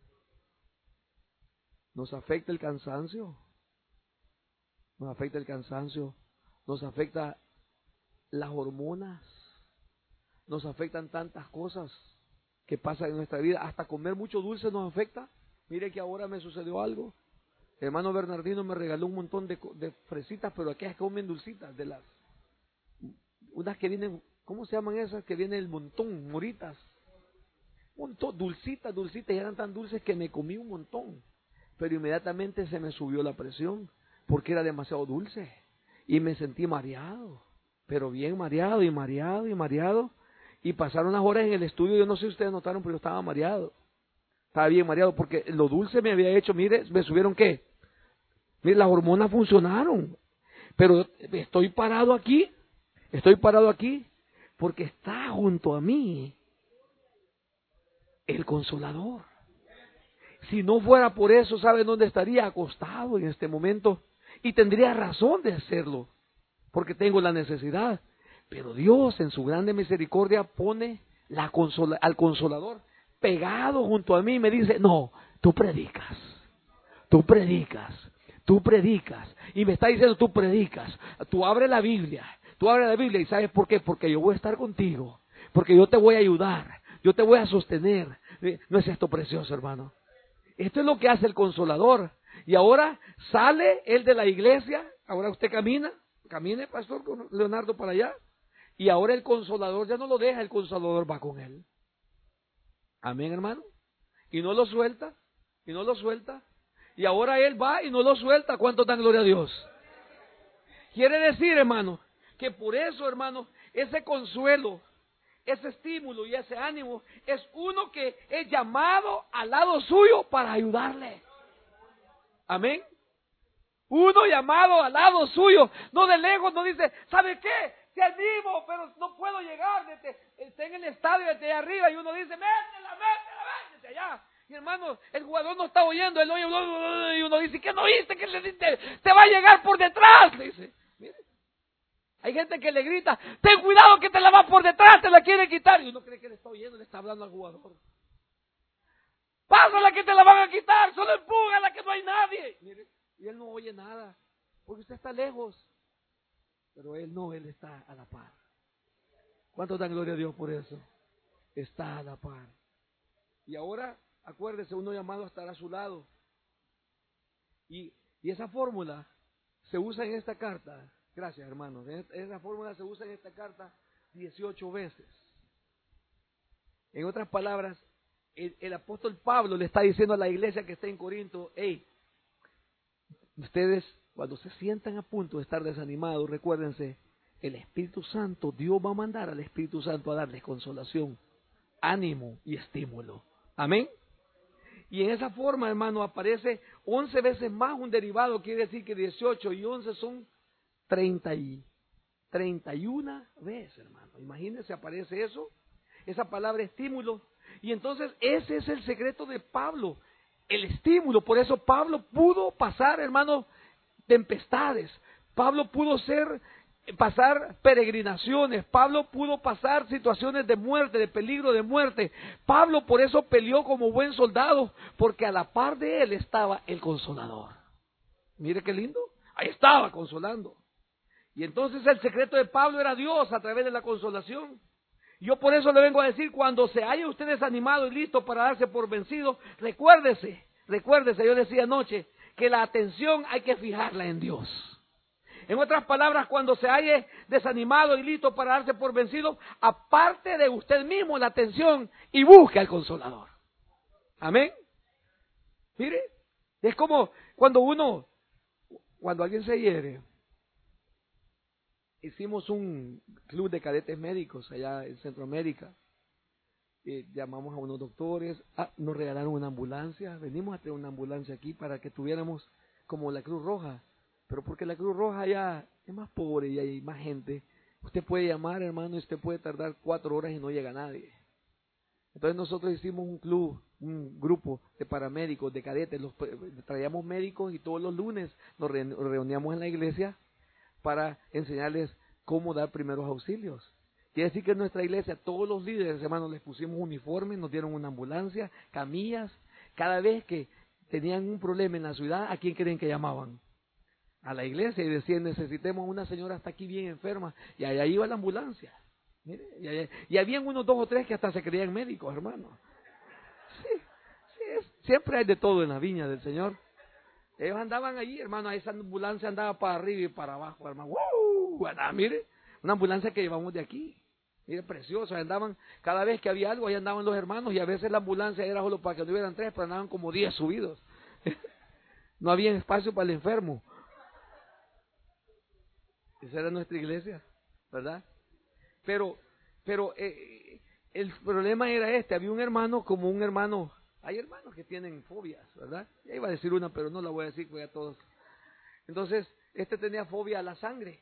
[SPEAKER 1] Nos afecta el cansancio, nos afecta el cansancio, nos afecta las hormonas, nos afectan tantas cosas que pasa en nuestra vida, hasta comer mucho dulce nos afecta. Mire que ahora me sucedió algo. El hermano Bernardino me regaló un montón de, de fresitas, pero aquellas que comen dulcitas, de las, unas que vienen, ¿cómo se llaman esas? Que viene el montón, moritas. Un montón, dulcitas, dulcitas, y eran tan dulces que me comí un montón. Pero inmediatamente se me subió la presión, porque era demasiado dulce. Y me sentí mareado, pero bien mareado, y mareado, y mareado. Y pasaron las horas en el estudio, yo no sé si ustedes notaron, pero yo estaba mareado. Estaba bien mareado porque lo dulce me había hecho, mire, me subieron ¿qué? Mire, las hormonas funcionaron. Pero estoy parado aquí, estoy parado aquí, porque está junto a mí el Consolador. Si no fuera por eso, ¿saben dónde estaría? Acostado en este momento. Y tendría razón de hacerlo, porque tengo la necesidad. Pero Dios en su grande misericordia pone la consola, al Consolador pegado junto a mí y me dice, no, tú predicas, tú predicas, tú predicas. Y me está diciendo, tú predicas, tú abres la Biblia, tú abres la Biblia y ¿sabes por qué? Porque yo voy a estar contigo, porque yo te voy a ayudar, yo te voy a sostener. ¿No es esto precioso, hermano? Esto es lo que hace el Consolador. Y ahora sale él de la iglesia, ahora usted camina, camine, pastor Leonardo, para allá. Y ahora el Consolador ya no lo deja, el Consolador va con él. Amén, hermano. Y no lo suelta, y no lo suelta. Y ahora él va y no lo suelta. ¿Cuánto dan gloria a Dios? Quiere decir, hermano, que por eso, hermano, ese consuelo, ese estímulo y ese ánimo es uno que es llamado al lado suyo para ayudarle. Amén. Uno llamado al lado suyo, no de lejos, no dice, ¿sabe qué? Te animo, pero no puedo llegar, desde, está en el estadio desde allá arriba y uno dice, métela, métela, métela allá. Y hermano, el jugador no está oyendo, él oye, y uno dice, ¿qué no oíste? Que le dice, te va a llegar por detrás, le dice. Mire, hay gente que le grita, ten cuidado que te la va por detrás, te la quiere quitar. Y uno cree que le está oyendo, le está hablando al jugador. Pásala que te la van a quitar, solo empújala que no hay nadie. Mire, y él no oye nada, porque usted está lejos. Pero él no, él está a la par. ¿Cuánto dan gloria a Dios por eso? Está a la par. Y ahora, acuérdese, uno llamado a estar a su lado. Y, y esa fórmula se usa en esta carta. Gracias, hermanos. Esa fórmula se usa en esta carta dieciocho veces. En otras palabras, el, el apóstol Pablo le está diciendo a la iglesia que está en Corinto, hey, ustedes cuando se sientan a punto de estar desanimados, recuérdense, el Espíritu Santo, Dios va a mandar al Espíritu Santo a darles consolación, ánimo y estímulo. Amén. Y en esa forma, hermano, aparece once veces más un derivado, quiere decir que dieciocho y once son treinta y, treinta y una veces, hermano. Imagínense, aparece eso, esa palabra estímulo. Y entonces ese es el secreto de Pablo, el estímulo. Por eso Pablo pudo pasar, hermano, tempestades. Pablo pudo ser, pasar peregrinaciones. Pablo pudo pasar situaciones de muerte, de peligro de muerte. Pablo por eso peleó como buen soldado, porque a la par de él estaba el Consolador. Mire qué lindo, ahí estaba consolando. Y entonces el secreto de Pablo era Dios a través de la consolación. Yo por eso le vengo a decir, cuando se haya usted desanimado y listo para darse por vencido, recuérdese, recuérdese, yo decía anoche, que la atención hay que fijarla en Dios. En otras palabras, cuando se haya desanimado y listo para darse por vencido, aparte de usted mismo la atención y busque al Consolador. Amén. Mire, Es como cuando uno, cuando alguien se hiere, hicimos un club de cadetes médicos allá en Centroamérica. Eh, llamamos a unos doctores, ah, nos regalaron una ambulancia, venimos a traer una ambulancia aquí para que tuviéramos como la Cruz Roja, pero porque la Cruz Roja ya es más pobre y hay más gente, usted puede llamar, hermano, y usted puede tardar cuatro horas y no llega nadie. Entonces nosotros hicimos un club, un grupo de paramédicos, de cadetes, los traíamos médicos y todos los lunes nos reuníamos en la iglesia para enseñarles cómo dar primeros auxilios. Quiere decir que en nuestra iglesia todos los líderes, hermanos, les pusimos uniformes, nos dieron una ambulancia, camillas. Cada vez que tenían un problema en la ciudad, ¿a quién creen que llamaban? A la iglesia y decían, necesitemos una señora hasta aquí bien enferma. Y allá iba la ambulancia. Mire, y, allá, y habían unos dos o tres que hasta se creían médicos, hermanos. Sí, sí, es, siempre hay de todo en la viña del Señor. Ellos andaban allí, hermano, esa ambulancia andaba para arriba y para abajo, hermano. ¡Wow! Andaba, mire, una ambulancia que llevamos de aquí. Mire, preciosa, andaban, cada vez que había algo, ahí andaban los hermanos, y a veces la ambulancia era solo para que no hubieran tres, pero andaban como diez subidos. No había espacio para el enfermo. Esa era nuestra iglesia, ¿verdad? Pero, pero eh, el problema era este, había un hermano como un hermano, hay hermanos que tienen fobias, ¿verdad? Ya iba a decir una, pero no la voy a decir, voy a todos. Entonces, este tenía fobia a la sangre,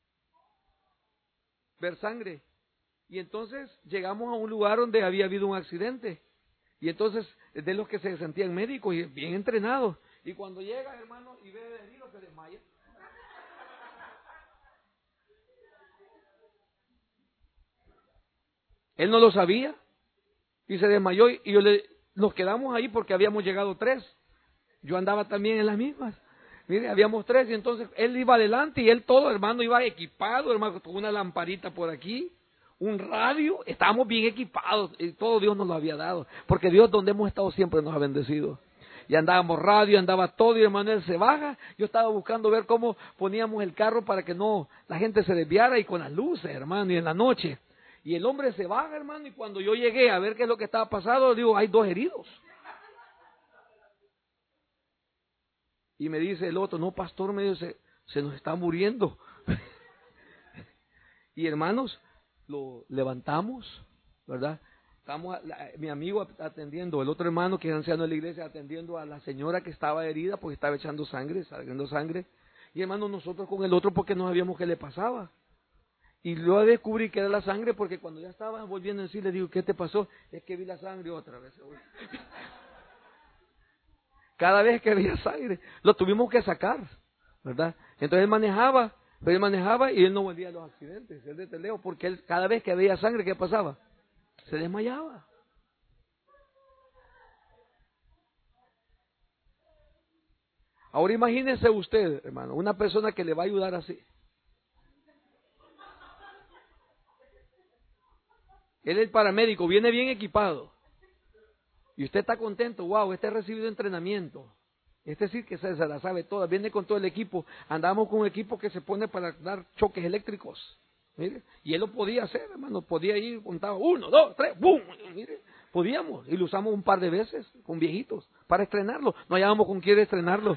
[SPEAKER 1] ver sangre. Y entonces llegamos a un lugar donde había habido un accidente. Y entonces, de los que se sentían médicos y bien entrenados. Y cuando llega, hermano, y ve el herido, se desmaya. Él no lo sabía y se desmayó y yo le, nos quedamos ahí porque habíamos llegado tres. Yo andaba también en las mismas. Mire, habíamos tres y entonces él iba adelante y él todo, hermano, iba equipado, hermano, con una lamparita por aquí, un radio, estábamos bien equipados y todo Dios nos lo había dado, porque Dios donde hemos estado siempre nos ha bendecido. Y andábamos radio, andaba todo y hermano él se baja, yo estaba buscando ver cómo poníamos el carro para que no, la gente se desviara y con las luces, hermano, y en la noche. Y el hombre se baja, hermano, y cuando yo llegué a ver qué es lo que estaba pasando, digo, hay dos heridos. Y me dice el otro, no, pastor, me dice, se nos está muriendo. Y hermanos, lo levantamos, ¿verdad? Estamos, la, mi amigo atendiendo, el otro hermano que es anciano de la iglesia, atendiendo a la señora que estaba herida porque estaba echando sangre, saliendo sangre. Y hermano, nosotros con el otro porque no sabíamos qué le pasaba. Y luego descubrí que era la sangre porque cuando ya estaba volviendo en sí le digo, ¿qué te pasó? Es que vi la sangre otra vez. Cada vez que veía sangre, lo tuvimos que sacar, ¿verdad? Entonces él manejaba, pero él manejaba y él no volvía a los accidentes, él de teleo, porque él cada vez que veía sangre, ¿qué pasaba? Se desmayaba. Ahora imagínese usted, hermano, una persona que le va a ayudar así. Él es el paramédico, viene bien equipado. Y usted está contento, wow, este ha recibido entrenamiento. Este sí que se, se la sabe toda, viene con todo el equipo. Andamos con un equipo que se pone para dar choques eléctricos. Mire, y él lo podía hacer, hermano, podía ir, contaba uno, dos, tres, ¡bum! Mire, podíamos, y lo usamos un par de veces con viejitos para estrenarlo. No hallábamos con quién estrenarlo.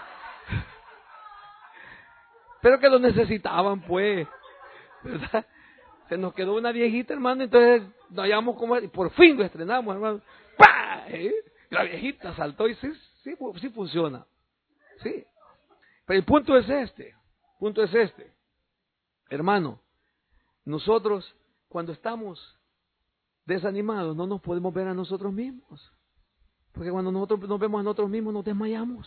[SPEAKER 1] Pero que lo necesitaban, pues, ¿verdad? Se nos quedó una viejita, hermano, entonces no hallamos cómo, y por fin lo estrenamos, hermano. ¡Pah! ¿Eh? La viejita saltó y sí, sí, sí funciona. Sí. Pero el punto es este, el punto es este. Hermano, nosotros cuando estamos desanimados no nos podemos ver a nosotros mismos. Porque cuando nosotros nos vemos a nosotros mismos nos desmayamos.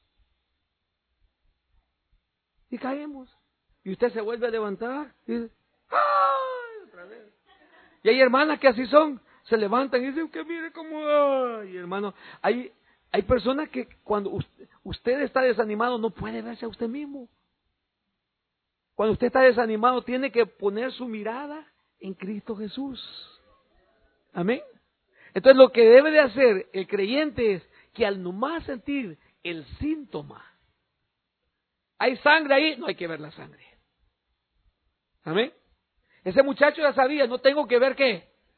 [SPEAKER 1] Y caemos. Y usted se vuelve a levantar y dice, ¡ay! Otra vez. Y hay hermanas que así son, se levantan y dicen que mire cómo, ¡ay! Hermano, hay, hay personas que cuando usted, usted está desanimado no puede verse a usted mismo. Cuando usted está desanimado tiene que poner su mirada en Cristo Jesús. Amén. Entonces lo que debe de hacer el creyente es que al nomás sentir el síntoma, hay sangre ahí, no hay que ver la sangre. Amén. Ese muchacho ya sabía, no tengo que ver qué,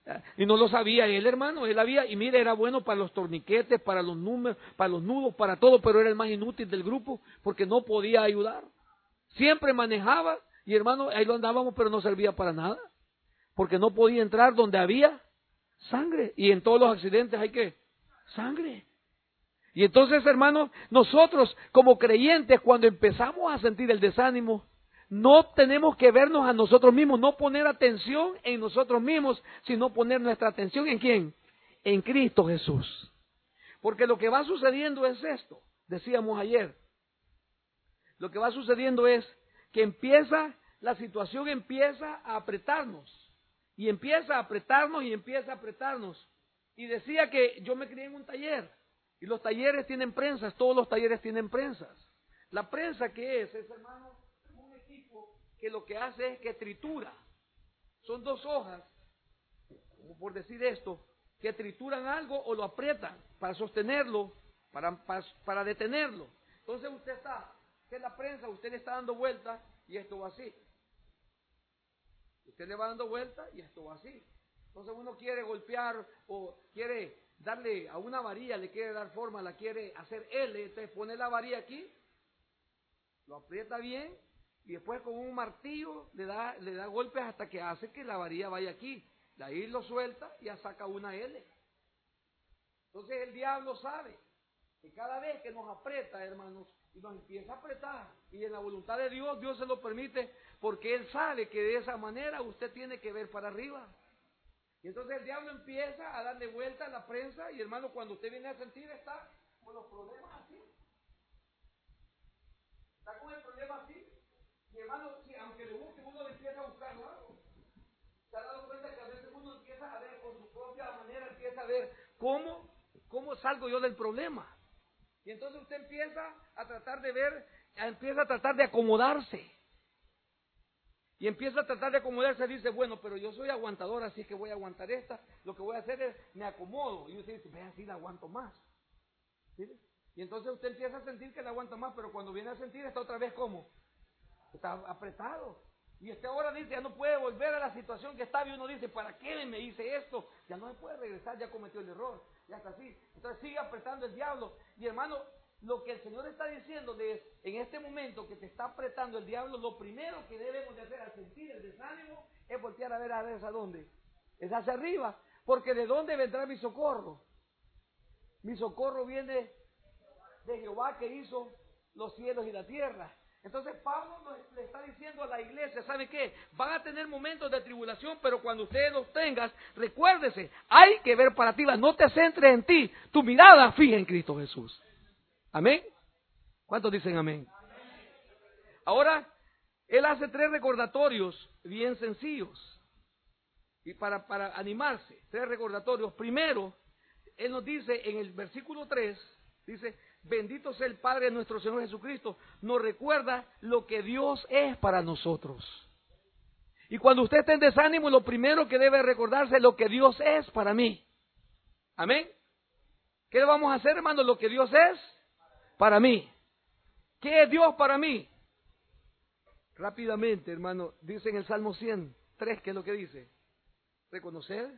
[SPEAKER 1] Y no lo sabía él, hermano. Él había, y mire, era bueno para los torniquetes, para los números, para los nudos, para todo, pero era el más inútil del grupo porque no podía ayudar. Siempre manejaba y, hermano, ahí lo andábamos, pero no servía para nada. Porque no podía entrar donde había sangre. Y en todos los accidentes hay que sangre. Y entonces, hermanos, nosotros como creyentes, cuando empezamos a sentir el desánimo, no tenemos que vernos a nosotros mismos, no poner atención en nosotros mismos, sino poner nuestra atención ¿en quién? En Cristo Jesús. Porque lo que va sucediendo es esto, decíamos ayer. Lo que va sucediendo es que empieza, la situación empieza a apretarnos. Y empieza a apretarnos y empieza a apretarnos. Y decía que yo me crié en un taller. Y los talleres tienen prensas, todos los talleres tienen prensas. La prensa, ¿qué es? Es, hermano, un equipo que lo que hace es que tritura. Son dos hojas, como por decir esto, que trituran algo o lo aprietan para sostenerlo, para, para, para detenerlo. Entonces usted está, esta es la prensa, usted le está dando vuelta y esto va así. Usted le va dando vuelta y esto va así. Entonces uno quiere golpear o quiere darle a una varilla, le quiere dar forma, la quiere hacer L, entonces pone la varilla aquí, lo aprieta bien y después con un martillo le da, le da golpes hasta que hace que la varilla vaya aquí. De ahí lo suelta y ya saca una L. Entonces el diablo sabe que cada vez que nos aprieta, hermanos, y nos empieza a apretar, y en la voluntad de Dios, Dios se lo permite, porque Él sabe que de esa manera usted tiene que ver para arriba. Y entonces el diablo empieza a darle vuelta a la prensa, y hermano, cuando usted viene a sentir, está con los problemas así. Está con el problema así. Y hermano, sí, aunque le busque, uno le empieza a buscar algo. Se ha dado cuenta que a veces uno empieza a ver con su propia manera, empieza a ver cómo, cómo salgo yo del problema. Y entonces usted empieza a tratar de ver, empieza a tratar de acomodarse. Y empieza a tratar de acomodarse, dice, bueno, pero yo soy aguantador, así que voy a aguantar esta. Lo que voy a hacer es, me acomodo. Y usted dice, ve así la aguanto más. ¿Sí? Y entonces usted empieza a sentir que la aguanta más, pero cuando viene a sentir está otra vez como, está apretado. Y usted ahora dice, ya no puede volver a la situación que estaba. Y uno dice, ¿para qué me hice esto? Ya no se puede regresar, ya cometió el error. Ya está así. Entonces sigue apretando el diablo. Y hermano, lo que el Señor está diciendo es, en este momento que te está apretando el diablo, lo primero que debemos de hacer al sentir el desánimo es voltear a ver a ver hacia dónde. Es hacia arriba. Porque ¿de dónde vendrá mi socorro? Mi socorro viene de Jehová que hizo los cielos y la tierra. Entonces Pablo nos, le está diciendo a la iglesia, ¿sabe qué? Van a tener momentos de tribulación, pero cuando ustedes los tengas, recuérdese, hay que ver para ti, no te centres en ti, tu mirada fija en Cristo Jesús. ¿Amén? ¿Cuántos dicen amén? Ahora, él hace tres recordatorios bien sencillos y para, para animarse, tres recordatorios. Primero, él nos dice en el versículo tres, dice, bendito sea el Padre de nuestro Señor Jesucristo, nos recuerda lo que Dios es para nosotros. Y cuando usted esté en desánimo, lo primero que debe recordarse es lo que Dios es para mí. ¿Amén? ¿Qué vamos a hacer, hermano? Lo que Dios es para mí. ¿Qué es Dios para mí? Rápidamente, hermano, dice en el Salmo ciento tres, ¿qué es lo que dice? Reconocer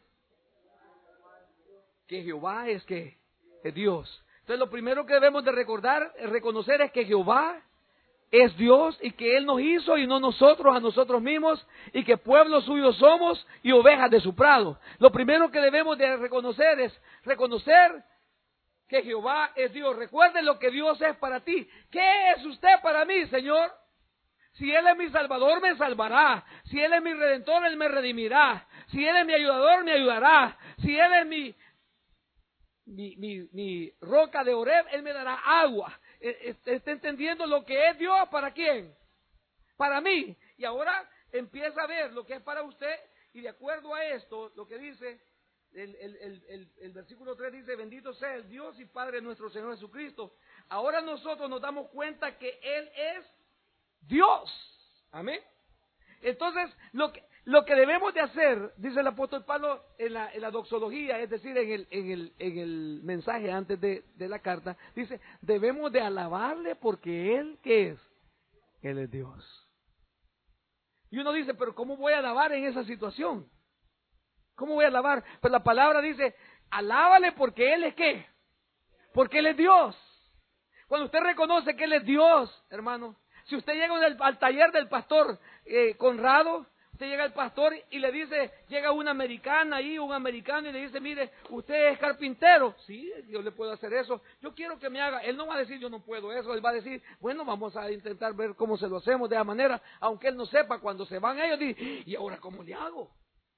[SPEAKER 1] que Jehová es que es Dios. Entonces lo primero que debemos de recordar, reconocer es que Jehová es Dios y que Él nos hizo y no nosotros a nosotros mismos y que pueblo suyo somos y ovejas de su prado. Lo primero que debemos de reconocer es reconocer que Jehová es Dios. Recuerden lo que Dios es para ti. ¿Qué es usted para mí, Señor? Si Él es mi Salvador, me salvará. Si Él es mi Redentor, Él me redimirá. Si Él es mi ayudador, me ayudará. Si Él es mi... Mi, mi, mi roca de Oreb, Él me dará agua. ¿Está entendiendo lo que es Dios? ¿Para quién? Para mí. Y ahora empieza a ver lo que es para usted. Y de acuerdo a esto, lo que dice el, el, el, el, el versículo tres dice, bendito sea el Dios y Padre de nuestro Señor Jesucristo. Ahora nosotros nos damos cuenta que Él es Dios. Amén. Entonces, lo que, lo que debemos de hacer, dice el apóstol Pablo en la, en la doxología, es decir, en el, en el, en el mensaje antes de, de la carta, dice, debemos de alabarle porque Él, ¿qué es? Él es Dios. Y uno dice, pero ¿cómo voy a alabar en esa situación? ¿Cómo voy a alabar? Pues la palabra dice, alábale porque Él es ¿qué? Porque Él es Dios. Cuando usted reconoce que Él es Dios, hermano, si usted llega al, al taller del pastor eh, Conrado, usted llega al pastor y le dice, llega una americana ahí, un americano y le dice, mire, usted es carpintero. Sí, yo le puedo hacer eso. Yo quiero que me haga. Él no va a decir, yo no puedo eso. Él va a decir, bueno, vamos a intentar ver cómo se lo hacemos de esa manera. Aunque él no sepa, cuando se van ellos, dice, ¿y ahora cómo le hago?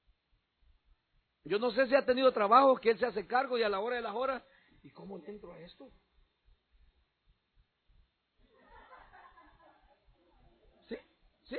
[SPEAKER 1] Yo no sé si ha tenido trabajo que él se hace cargo y a la hora de las horas, ¿y cómo le entro a esto? ¿Sí? ¿Sí?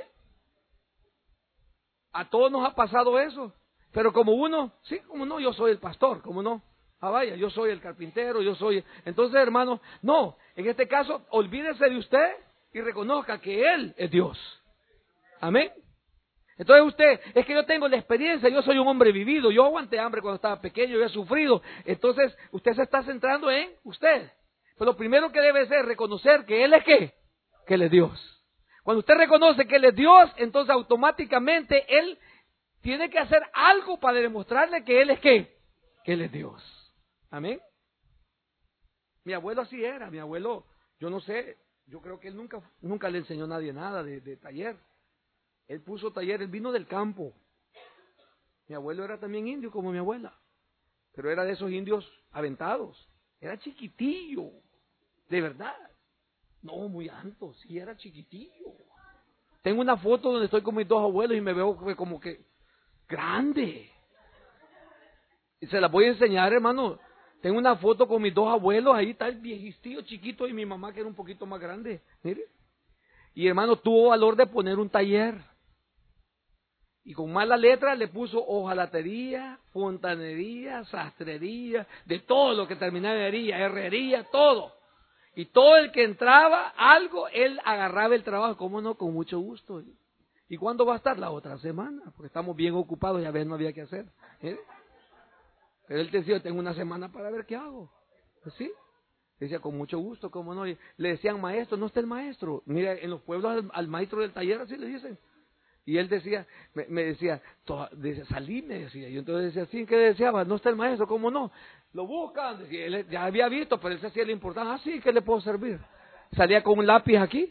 [SPEAKER 1] A todos nos ha pasado eso. Pero como uno, sí, como no, yo soy el pastor, como no. Ah, vaya, yo soy el carpintero, yo soy... Entonces, hermano, no, en este caso, olvídese de usted y reconozca que Él es Dios. Amén. Entonces usted, es que yo tengo la experiencia, yo soy un hombre vivido, yo aguanté hambre cuando estaba pequeño, yo he sufrido. Entonces, usted se está centrando en usted. Pero lo primero que debe ser reconocer que Él es ¿qué? Que Él es Dios. Cuando usted reconoce que Él es Dios, entonces automáticamente Él tiene que hacer algo para demostrarle que Él es ¿qué? Que Él es Dios. Amén. Mi abuelo así era, mi abuelo, yo no sé, yo creo que él nunca, nunca le enseñó a nadie nada de, de taller. Él puso taller, él vino del campo. Mi abuelo era también indio como mi abuela, pero era de esos indios aventados. Era chiquitillo, de verdad. No, muy alto, sí, era chiquitillo. Tengo una foto donde estoy con mis dos abuelos y me veo como que grande. Y se la voy a enseñar, hermano. Tengo una foto con mis dos abuelos, ahí está el viejistillo chiquito y mi mamá que era un poquito más grande. Mire. Y hermano, tuvo valor de poner un taller. Y con mala letra le puso hojalatería, fontanería, sastrería, de todo lo que terminaba en hería, herrería, todo. Y todo el que entraba algo, él agarraba el trabajo. ¿Cómo no? Con mucho gusto. ¿Y cuándo va a estar? La otra semana, porque estamos bien ocupados y a veces no había que hacer. ¿Eh? Pero él decía, tengo una semana para ver qué hago. Pues sí. Decía, con mucho gusto, ¿cómo no? Y le decían, maestro, no está el maestro. Mira, en los pueblos al, al maestro del taller así le dicen. Y él decía, me, me decía, to, decía, salí, me decía. Y entonces decía, sí, ¿qué deseaba? No está el maestro, ¿cómo no? Lo buscan. Decía, él ya había visto, pero él se hacía la importancia. Ah, sí, ¿qué le puedo servir? Salía con un lápiz aquí.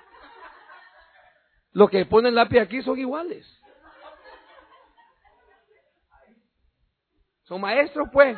[SPEAKER 1] Los que ponen lápiz aquí son iguales. Son maestros, pues.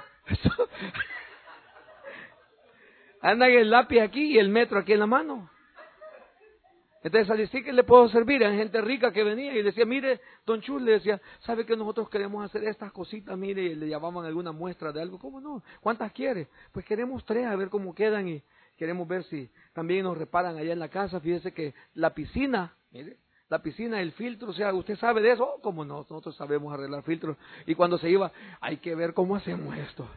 [SPEAKER 1] Andan el lápiz aquí y el metro aquí en la mano. Entonces, salí, sí que le puedo servir. Hay gente rica que venía y decía, mire, don Chul, le decía, ¿sabe que nosotros queremos hacer estas cositas? Mire, y le llamaban alguna muestra de algo. ¿Cómo no? ¿Cuántas quiere? Pues queremos tres, a ver cómo quedan y queremos ver si también nos reparan allá en la casa. Fíjese que la piscina, mire, la piscina, el filtro, o sea, ¿usted sabe de eso? Oh, ¿cómo no? Nosotros sabemos arreglar filtros. Y cuando se iba, hay que ver cómo hacemos esto.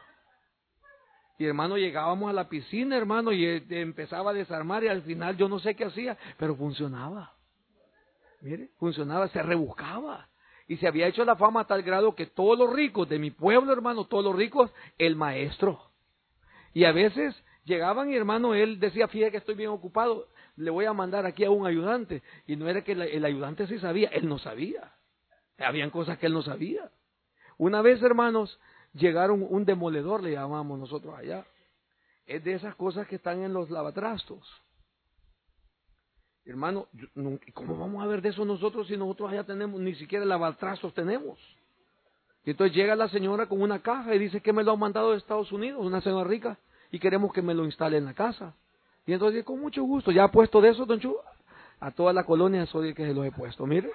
[SPEAKER 1] Y hermano, llegábamos a la piscina, hermano, y eh, empezaba a desarmar y al final yo no sé qué hacía, pero funcionaba. Mire, funcionaba, se rebuscaba. Y se había hecho la fama a tal grado que todos los ricos de mi pueblo, hermano, todos los ricos, el maestro. Y a veces llegaban y hermano, él decía, fíjate que estoy bien ocupado, le voy a mandar aquí a un ayudante. Y no era que el, el ayudante sí sabía, él no sabía. Habían cosas que él no sabía. Una vez, hermanos, llegaron un demoledor, le llamamos nosotros allá. Es de esas cosas que están en los lavatrastos. Hermano, yo, ¿cómo vamos a ver de eso nosotros si nosotros allá tenemos, ni siquiera lavatrastos tenemos? Y entonces llega la señora con una caja y dice que me lo han mandado de Estados Unidos, una señora rica, y queremos que me lo instale en la casa. Y entonces, con mucho gusto, ¿ya ha puesto de eso, don Chu? A toda la colonia soy el que se los he puesto, mire.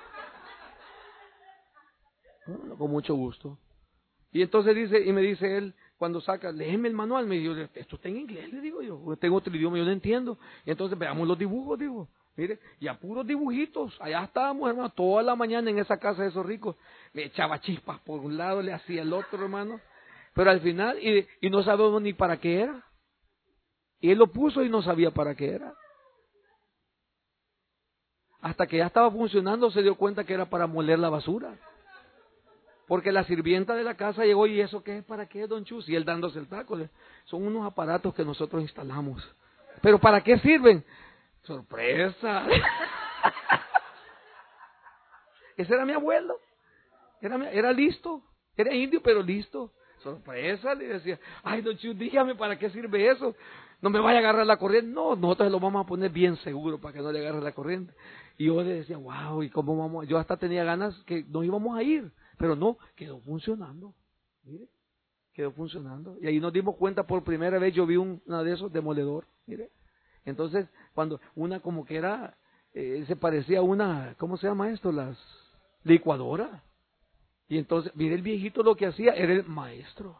[SPEAKER 1] Bueno, con mucho gusto. Y entonces dice, y me dice él, cuando saca, léeme el manual, me dijo, esto está en inglés, le digo yo, tengo otro idioma, yo no entiendo. Y entonces veamos los dibujos, digo, mire, y a puros dibujitos, allá estábamos, hermano, toda la mañana en esa casa de esos ricos, me echaba chispas por un lado, le hacía el otro, hermano, pero al final, y, y no sabemos ni para qué era. Y él lo puso y no sabía para qué era. Hasta que ya estaba funcionando, se dio cuenta que era para moler la basura. Porque la sirvienta de la casa llegó y ¿eso qué es? ¿Para qué, don Chus? Y él dándose el taco. Son unos aparatos que nosotros instalamos. ¿Pero para qué sirven? ¡Sorpresa! Ese era mi abuelo. Era, era listo. Era indio, pero listo. Sorpresa, le decía. Ay, don Chu, dígame, ¿para qué sirve eso? No me vaya a agarrar la corriente. No, nosotros lo vamos a poner bien seguro para que no le agarre la corriente. Y yo le decía, wow, ¿y cómo vamos? Yo hasta tenía ganas que nos íbamos a ir, pero no, quedó funcionando. Mire, quedó funcionando. Y ahí nos dimos cuenta por primera vez, yo vi un, una de esos demoledor, mire. Entonces, cuando una como que era, eh, se parecía a una, ¿cómo se llama esto? Las licuadoras. Y entonces, mire el viejito lo que hacía, era el maestro.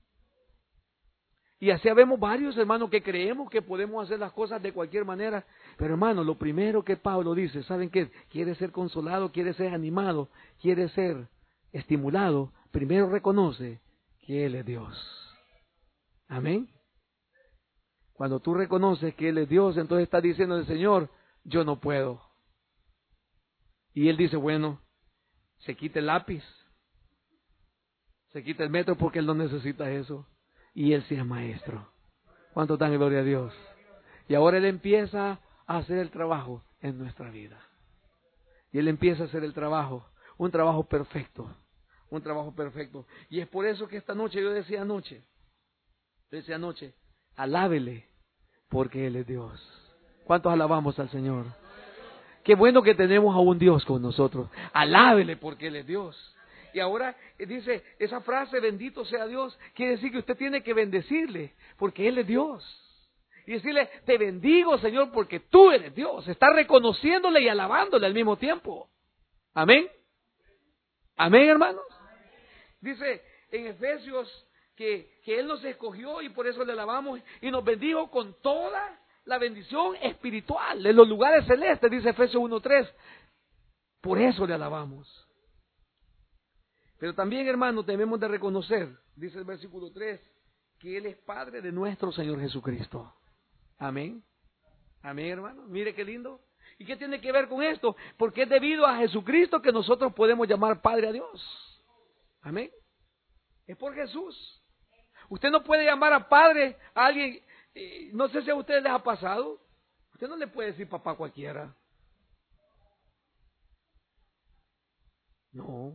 [SPEAKER 1] Y así vemos varios hermanos que creemos que podemos hacer las cosas de cualquier manera. Pero hermano, lo primero que Pablo dice, ¿saben qué? Quiere ser consolado, quiere ser animado, quiere ser estimulado. Primero reconoce que Él es Dios. Amén. Cuando tú reconoces que Él es Dios, entonces estás diciendo al Señor, yo no puedo. Y Él dice, bueno, se quita el lápiz, se quita el metro porque Él no necesita eso. Y Él sí es maestro. ¿Cuánto dan gloria a Dios? Y ahora Él empieza a hacer el trabajo en nuestra vida. Y Él empieza a hacer el trabajo, un trabajo perfecto, un trabajo perfecto. Y es por eso que esta noche, yo decía anoche, yo decía anoche, alábele, porque Él es Dios. ¿Cuántos alabamos al Señor? Qué bueno que tenemos a un Dios con nosotros. Alábele, porque Él es Dios. Y ahora dice, esa frase, bendito sea Dios, quiere decir que usted tiene que bendecirle, porque Él es Dios. Y decirle, te bendigo, Señor, porque tú eres Dios. Está reconociéndole y alabándole al mismo tiempo. Amén. Amén, hermanos. Dice en Efesios que, que Él nos escogió y por eso le alabamos y nos bendijo con toda la bendición espiritual en los lugares celestes, dice Efesios uno tres. Por eso le alabamos. Pero también, hermanos, debemos de reconocer, dice el versículo tres, que Él es Padre de nuestro Señor Jesucristo. Amén. Amén, hermano. Mire qué lindo. ¿Y qué tiene que ver con esto? Porque es debido a Jesucristo que nosotros podemos llamar Padre a Dios. Amén. Es por Jesús. Usted no puede llamar a Padre a alguien, eh, no sé si a ustedes les ha pasado. Usted no le puede decir papá a cualquiera. No.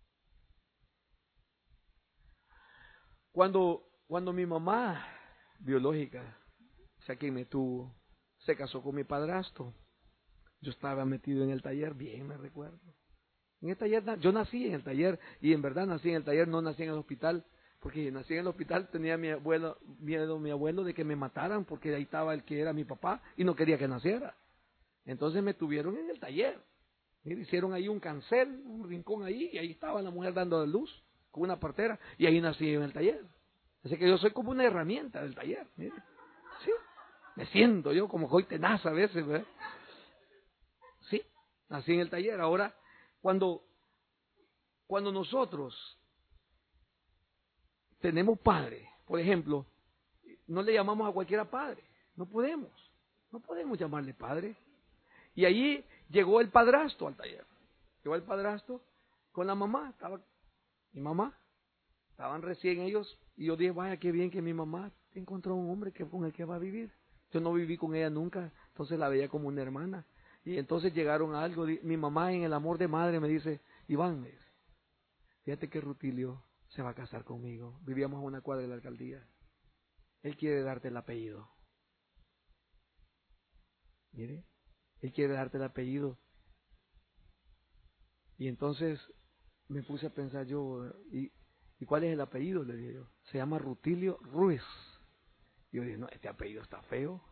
[SPEAKER 1] Cuando, cuando mi mamá biológica, o sea, quien me tuvo, se casó con mi padrastro, yo estaba metido en el taller, bien me recuerdo. En el taller, yo nací en el taller, y en verdad nací en el taller, no nací en el hospital, porque nací en el hospital, tenía mi abuelo, miedo mi abuelo de que me mataran, porque ahí estaba el que era mi papá, y no quería que naciera. Entonces me tuvieron en el taller. Me hicieron ahí un cancel, un rincón ahí, y ahí estaba la mujer dando luz, con una partera, y ahí nací en el taller. Así que yo soy como una herramienta del taller, mire. Sí, me siento yo como soy tenaz a veces, ¿verdad? Sí, nací en el taller. Ahora, cuando, cuando nosotros tenemos padre, por ejemplo, no le llamamos a cualquiera padre, no podemos, no podemos llamarle padre. Y allí llegó el padrastro al taller, llegó el padrastro con la mamá, estaba mi mamá, estaban recién ellos, y yo dije, vaya, qué bien que mi mamá encontró un hombre que, con el que va a vivir. Yo no viví con ella nunca, entonces la veía como una hermana. Y entonces llegaron a algo, mi mamá en el amor de madre me dice, Iván, me dice, fíjate que Rutilio se va a casar conmigo, vivíamos a una cuadra de la alcaldía, él quiere darte el apellido. Mire, él quiere darte el apellido. Y entonces me puse a pensar yo, ¿y, ¿y cuál es el apellido? Le dije yo, se llama Rutilio Ruiz. Y yo dije, no, este apellido está feo.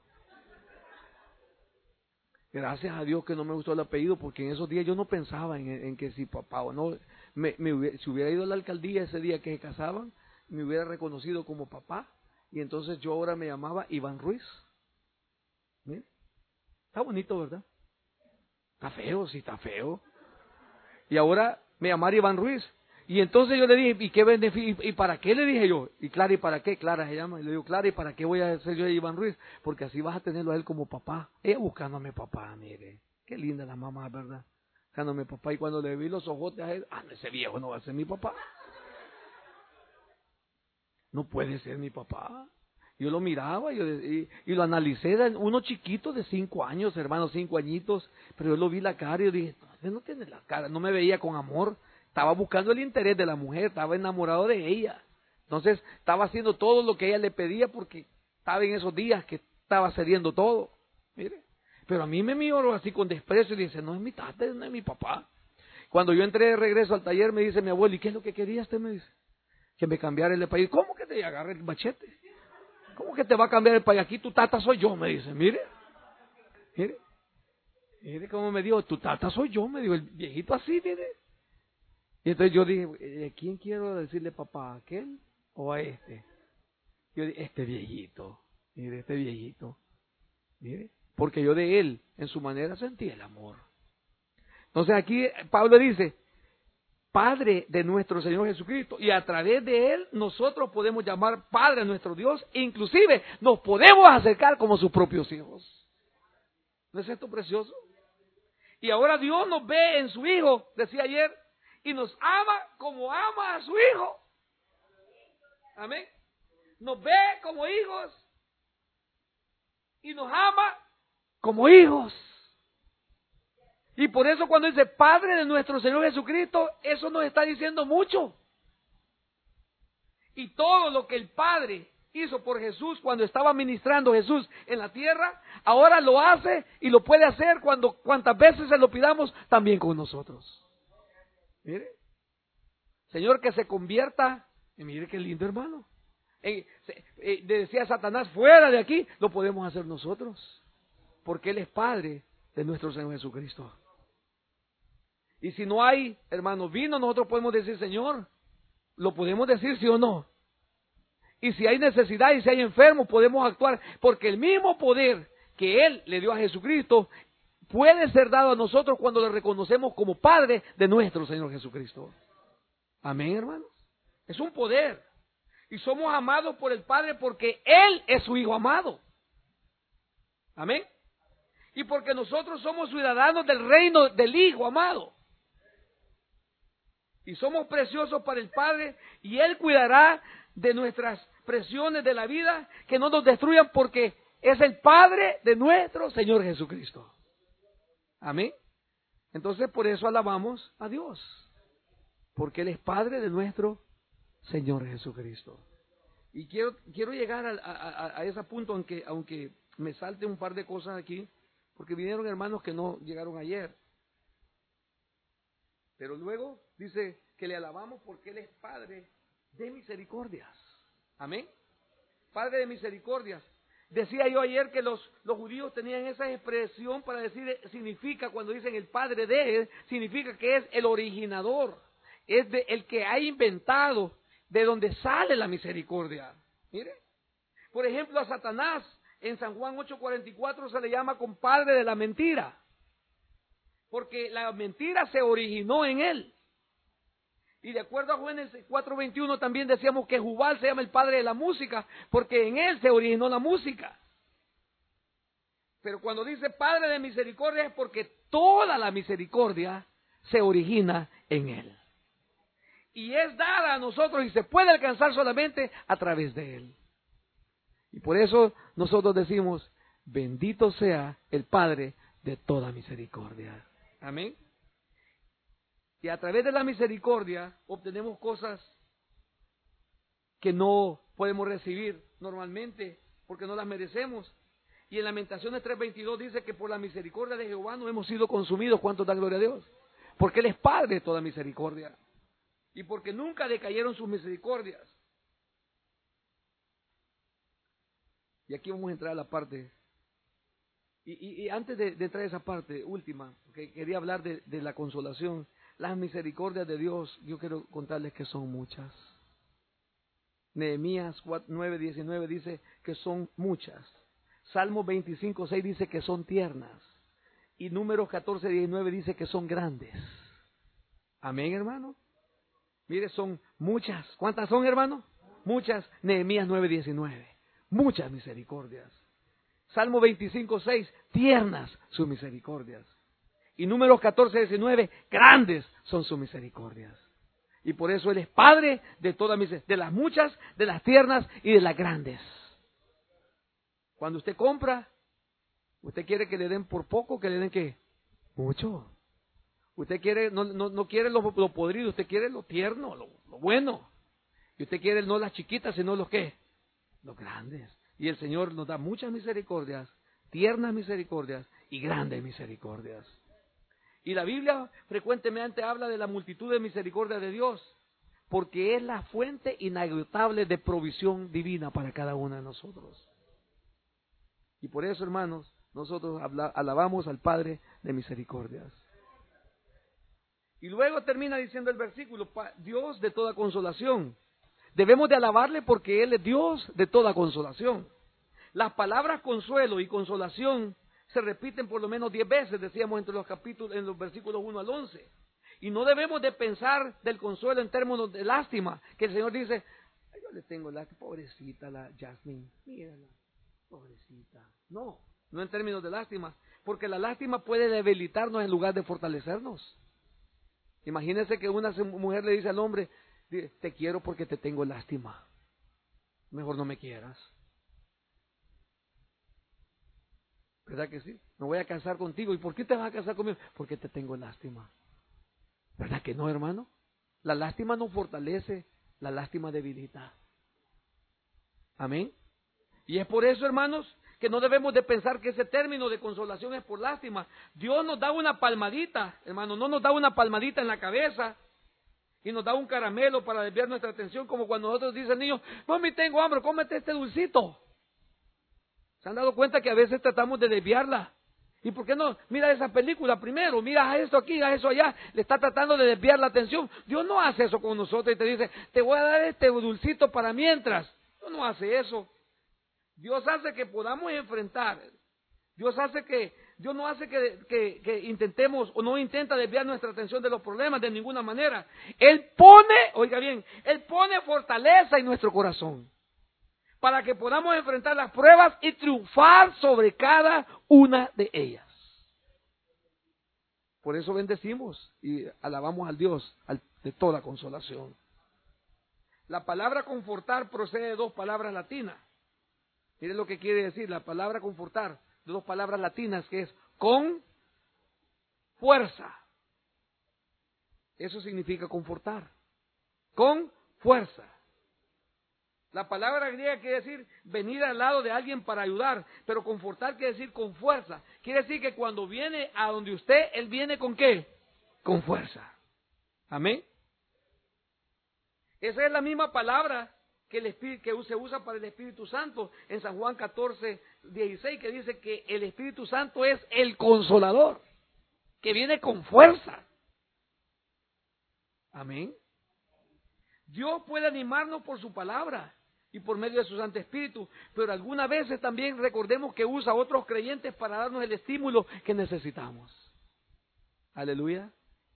[SPEAKER 1] Gracias a Dios que no me gustó el apellido, porque en esos días yo no pensaba en, en que si papá o no, me, me hubiera, si hubiera ido a la alcaldía ese día que se casaban, me hubiera reconocido como papá, y entonces yo ahora me llamaba Iván Ruiz. ¿Mire? Está bonito, ¿verdad? Está feo, sí está feo. Y ahora me llamaba Iván Ruiz. Y entonces yo le dije, ¿y qué beneficio? ¿Y para qué? Le dije yo. Y Clara, ¿y para qué? Clara se llama. Y le digo, Clara, ¿y para qué voy a hacer yo a Iván Ruiz? Porque así vas a tenerlo a él como papá. Ella buscándome papá, mire. Qué linda la mamá, ¿verdad? Buscándome papá. Y cuando le vi los ojotes a él, ah, ese viejo no va a ser mi papá. No puede ser mi papá. Yo lo miraba yo, y, y lo analicé, era uno chiquito de cinco años, hermano, cinco añitos, pero yo lo vi la cara y yo dije, no, él no tiene la cara, no me veía con amor. estaba buscando el interés de la mujer, estaba enamorado de ella. Entonces estaba haciendo todo lo que ella le pedía porque estaba en esos días que estaba cediendo todo. Mire, pero a mí me miró así con desprecio y dice, no es mi tata, no es mi papá. Cuando yo entré de regreso al taller me dice mi abuelo, ¿y qué es lo que quería usted? Me dice, que me cambiara el país. ¿Cómo que te agarre el machete? ¿Cómo que te va a cambiar el país? Aquí tu tata soy yo, me dice, mire, mire. Mire cómo me dijo, tu tata soy yo, me dijo el viejito así, mire. Y entonces yo dije, ¿a quién quiero decirle papá? ¿A aquel o a este? Yo dije, este viejito, mire, este viejito, mire, porque yo de él, en su manera, sentí el amor. Entonces aquí Pablo dice, Padre de nuestro Señor Jesucristo, y a través de él nosotros podemos llamar Padre a nuestro Dios, e inclusive nos podemos acercar como sus propios hijos. ¿No es esto precioso? Y ahora Dios nos ve en su Hijo, decía ayer, y nos ama como ama a su Hijo. Amén. Nos ve como hijos y nos ama como hijos. Y por eso cuando dice Padre de nuestro Señor Jesucristo, eso nos está diciendo mucho. Y todo lo que el Padre hizo por Jesús cuando estaba ministrando Jesús en la tierra, ahora lo hace y lo puede hacer cuando cuantas veces se lo pidamos también con nosotros. Mire, Señor, que se convierta, y mire qué lindo, hermano. Eh, eh, decía Satanás, fuera de aquí, lo podemos hacer nosotros, porque Él es Padre de nuestro Señor Jesucristo. Y si no hay, hermano, vino, nosotros podemos decir, Señor, lo podemos decir sí o no. Y si hay necesidad y si hay enfermos, podemos actuar, porque el mismo poder que Él le dio a Jesucristo puede ser dado a nosotros cuando le reconocemos como Padre de nuestro Señor Jesucristo. Amén, hermanos. Es un poder. Y somos amados por el Padre porque Él es su Hijo amado. Amén. Y porque nosotros somos ciudadanos del reino del Hijo amado. Y somos preciosos para el Padre y Él cuidará de nuestras presiones de la vida, que no nos destruyan porque es el Padre de nuestro Señor Jesucristo. Amén. Entonces por eso alabamos a Dios, porque Él es Padre de nuestro Señor Jesucristo. Y quiero, quiero llegar a, a, a ese punto, aunque, aunque me salte un par de cosas aquí, porque vinieron hermanos que no llegaron ayer. Pero luego dice que le alabamos porque Él es Padre de misericordias. Amén. Padre de misericordias. Decía yo ayer que los, los judíos tenían esa expresión para decir, significa, cuando dicen el Padre de Él, significa que es el originador, es de, el que ha inventado, de donde sale la misericordia. Mire, por ejemplo, a Satanás en San Juan ocho cuarenta y cuatro se le llama compadre de la mentira, porque la mentira se originó en él. Y de acuerdo a Génesis cuatro veintiuno también decíamos que Jubal se llama el padre de la música, porque en él se originó la música. Pero cuando dice Padre de misericordia es porque toda la misericordia se origina en él. Y es dada a nosotros y se puede alcanzar solamente a través de él. Y por eso nosotros decimos, bendito sea el Padre de toda misericordia. Amén. Y a través de la misericordia obtenemos cosas que no podemos recibir normalmente porque no las merecemos. Y en Lamentaciones tres veintidós dice que por la misericordia de Jehová no hemos sido consumidos. ¿Cuánto da gloria a Dios? Porque Él es Padre de toda misericordia. Y porque nunca decayeron sus misericordias. Y aquí vamos a entrar a la parte. Y, y, y antes de, de entrar a esa parte última, que quería hablar de, de la consolación. Las misericordias de Dios, yo quiero contarles que son muchas. Nehemías nueve diecinueve dice que son muchas. Salmo veinticinco seis dice que son tiernas. Y Números catorce diecinueve dice que son grandes. Amén, hermano. Mire, son muchas. ¿Cuántas son, hermano? Muchas. Nehemías nueve diecinueve. Muchas misericordias. Salmo veinticinco seis, tiernas sus misericordias. Y Números catorce diecinueve, grandes son sus misericordias. Y por eso Él es Padre de todas mis, de las muchas, de las tiernas y de las grandes. Cuando usted compra, usted quiere que le den por poco, que le den ¿qué? Mucho. Usted quiere, no, no, no quiere lo, lo podrido, usted quiere lo tierno, lo, lo bueno. Y usted quiere no las chiquitas, sino los qué, los grandes. Y el Señor nos da muchas misericordias, tiernas misericordias y grandes misericordias. Y la Biblia frecuentemente habla de la multitud de misericordia de Dios, porque es la fuente inagotable de provisión divina para cada uno de nosotros. Y por eso, hermanos, nosotros habla, alabamos al Padre de misericordias. Y luego termina diciendo el versículo, Dios de toda consolación. Debemos de alabarle porque Él es Dios de toda consolación. Las palabras consuelo y consolación se repiten por lo menos diez veces, decíamos entre los capítulos, en los versículos uno al once. Y no debemos de pensar del consuelo en términos de lástima, que el Señor dice, yo le tengo lástima, pobrecita la Jasmine, mírala, pobrecita. No, no en términos de lástima, porque la lástima puede debilitarnos en lugar de fortalecernos. Imagínese que una mujer le dice al hombre, te quiero porque te tengo lástima, mejor no me quieras. ¿Verdad que sí? Me voy a casar contigo. ¿Y por qué te vas a casar conmigo? Porque te tengo lástima. ¿Verdad que no, hermano? La lástima no fortalece, la lástima debilita. Amén. Y es por eso, hermanos, que no debemos de pensar que ese término de consolación es por lástima. Dios nos da una palmadita, hermano, no nos da una palmadita en la cabeza y nos da un caramelo para desviar nuestra atención, como cuando nosotros dicen niños, mami, tengo hambre, cómete este dulcito. ¿Se han dado cuenta que a veces tratamos de desviarla? ¿Y por qué no? Mira esa película primero, mira esto aquí, haz eso allá. Le está tratando de desviar la atención. Dios no hace eso con nosotros y te dice, te voy a dar este dulcito para mientras. Dios no hace eso. Dios hace que podamos enfrentar. Dios hace que, Dios no hace que, que, que intentemos o no intenta desviar nuestra atención de los problemas de ninguna manera. Él pone, oiga bien, Él pone fortaleza en nuestro corazón, para que podamos enfrentar las pruebas y triunfar sobre cada una de ellas. Por eso bendecimos y alabamos al Dios de toda consolación. La palabra confortar procede de dos palabras latinas. Miren lo que quiere decir la palabra confortar, de dos palabras latinas, que es con fuerza. Eso significa confortar. Con fuerza. La palabra griega quiere decir venir al lado de alguien para ayudar, pero confortar quiere decir con fuerza. Quiere decir que cuando viene a donde usted, Él viene ¿con qué? Con fuerza. Amén. Esa es la misma palabra que, el Espíritu, que se usa para el Espíritu Santo en San Juan catorce, dieciséis, que dice que el Espíritu Santo es el consolador, que viene con fuerza. Amén. Dios puede animarnos por su palabra y por medio de su Santo Espíritu, pero algunas veces también recordemos que usa a otros creyentes para darnos el estímulo que necesitamos. Aleluya.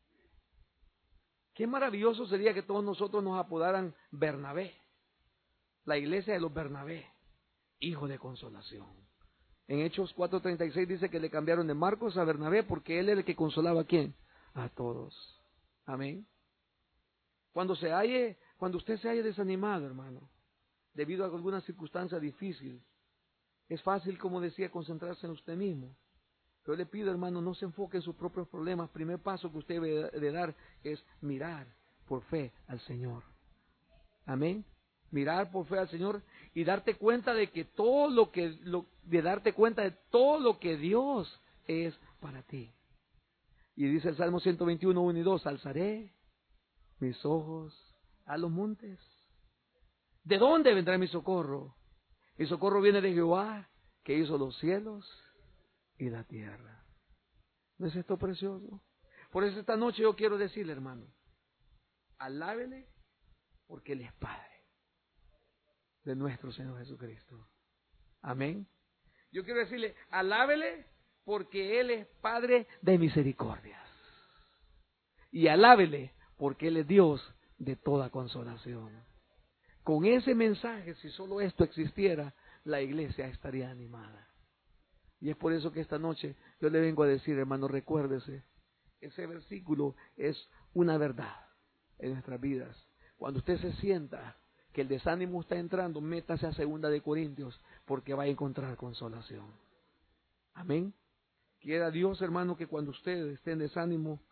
[SPEAKER 1] Qué maravilloso sería que todos nosotros nos apodaran Bernabé, la iglesia de los Bernabé, hijo de consolación. En Hechos cuatro treinta y seis dice que le cambiaron de Marcos a Bernabé porque él era el que consolaba a quién, a todos. Amén. Cuando se halle, cuando usted se halle desanimado, hermano, debido a alguna circunstancia difícil, es fácil, como decía, concentrarse en usted mismo. Yo le pido, hermano, no se enfoque en sus propios problemas. Primer paso que usted debe de dar es mirar por fe al Señor. Amén. Mirar por fe al Señor y darte cuenta de que todo lo que, lo, de darte cuenta de todo lo que Dios es para ti. Y dice el Salmo ciento veintiuno, uno y dos, alzaré mis ojos a los montes. ¿De dónde vendrá mi socorro? Mi socorro viene de Jehová, que hizo los cielos y la tierra. ¿No es esto precioso? Por eso esta noche yo quiero decirle, hermano, alábele porque Él es Padre de nuestro Señor Jesucristo. Amén. Yo quiero decirle, alábele porque Él es Padre de misericordias. Y alábele porque Él es Dios de toda consolación. Con ese mensaje, si solo esto existiera, la iglesia estaría animada. Y es por eso que esta noche yo le vengo a decir, hermano, recuérdese, ese versículo es una verdad en nuestras vidas. Cuando usted se sienta que el desánimo está entrando, métase a Segunda de Corintios, porque va a encontrar consolación. Amén. Quiera Dios, hermano, que cuando usted esté en desánimo,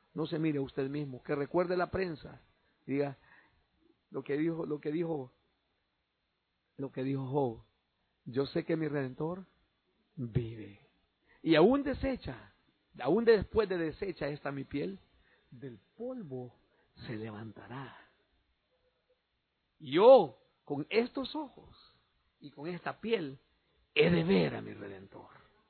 [SPEAKER 1] No se mire a usted mismo, que recuerde la prensa. Diga lo que dijo, lo que dijo, lo que dijo Job. Yo sé que mi Redentor vive. Y aún desecha, aún después de deshecha esta mi piel, del polvo se levantará. Yo, con estos ojos y con esta piel, he de ver a mi Redentor.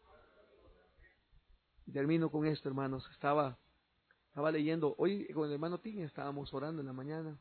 [SPEAKER 1] Y termino con esto, hermanos. Estaba, estaba leyendo, hoy con el hermano Tim estábamos orando en la mañana,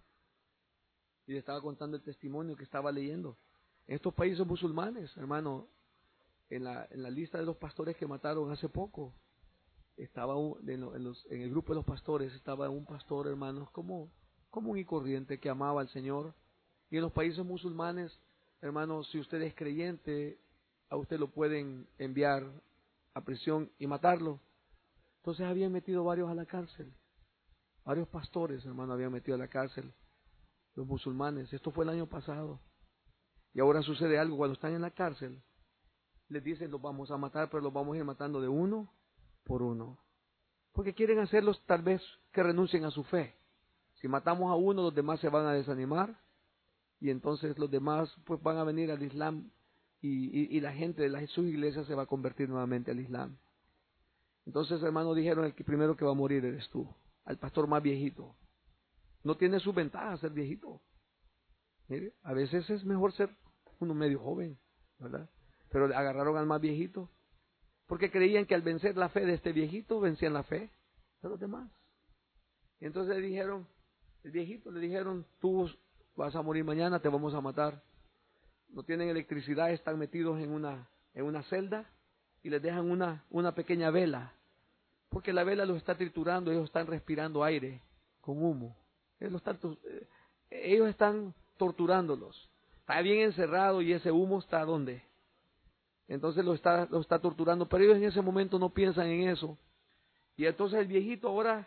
[SPEAKER 1] y le estaba contando el testimonio que estaba leyendo. En estos países musulmanes, hermano, en la, en la lista de los pastores que mataron hace poco, estaba un, en, los, en el grupo de los pastores, estaba un pastor, hermanos, como común y corriente, que amaba al Señor. Y en los países musulmanes, hermanos, si usted es creyente, a usted lo pueden enviar a prisión y matarlo. Entonces habían metido varios a la cárcel. Varios pastores, hermano, habían metido a la cárcel los musulmanes. Esto fue el año pasado. Y ahora sucede algo. Cuando están en la cárcel, les dicen, los vamos a matar, pero los vamos a ir matando de uno por uno. Porque quieren hacerlos tal vez que renuncien a su fe. Si matamos a uno, los demás se van a desanimar. Y entonces los demás pues van a venir al Islam. Y, y, y la gente de las, sus iglesias se va a convertir nuevamente al Islam. Entonces, hermanos, dijeron, el que primero que va a morir eres tú. Al pastor más viejito. No tiene su ventaja ser viejito. Mire, a veces es mejor ser uno medio joven, ¿verdad? Pero agarraron al más viejito, porque creían que al vencer la fe de este viejito, vencían la fe de los demás. Y entonces le dijeron, el viejito le dijeron, tú vas a morir mañana, te vamos a matar. No tienen electricidad, están metidos en una, en una celda y les dejan una, una pequeña vela, porque la vela los está triturando, ellos están respirando aire con humo. Ellos están, ellos están torturándolos. Está bien encerrado y ese humo está ¿dónde? Entonces lo está, lo está torturando, pero ellos en ese momento no piensan en eso. Y entonces el viejito ahora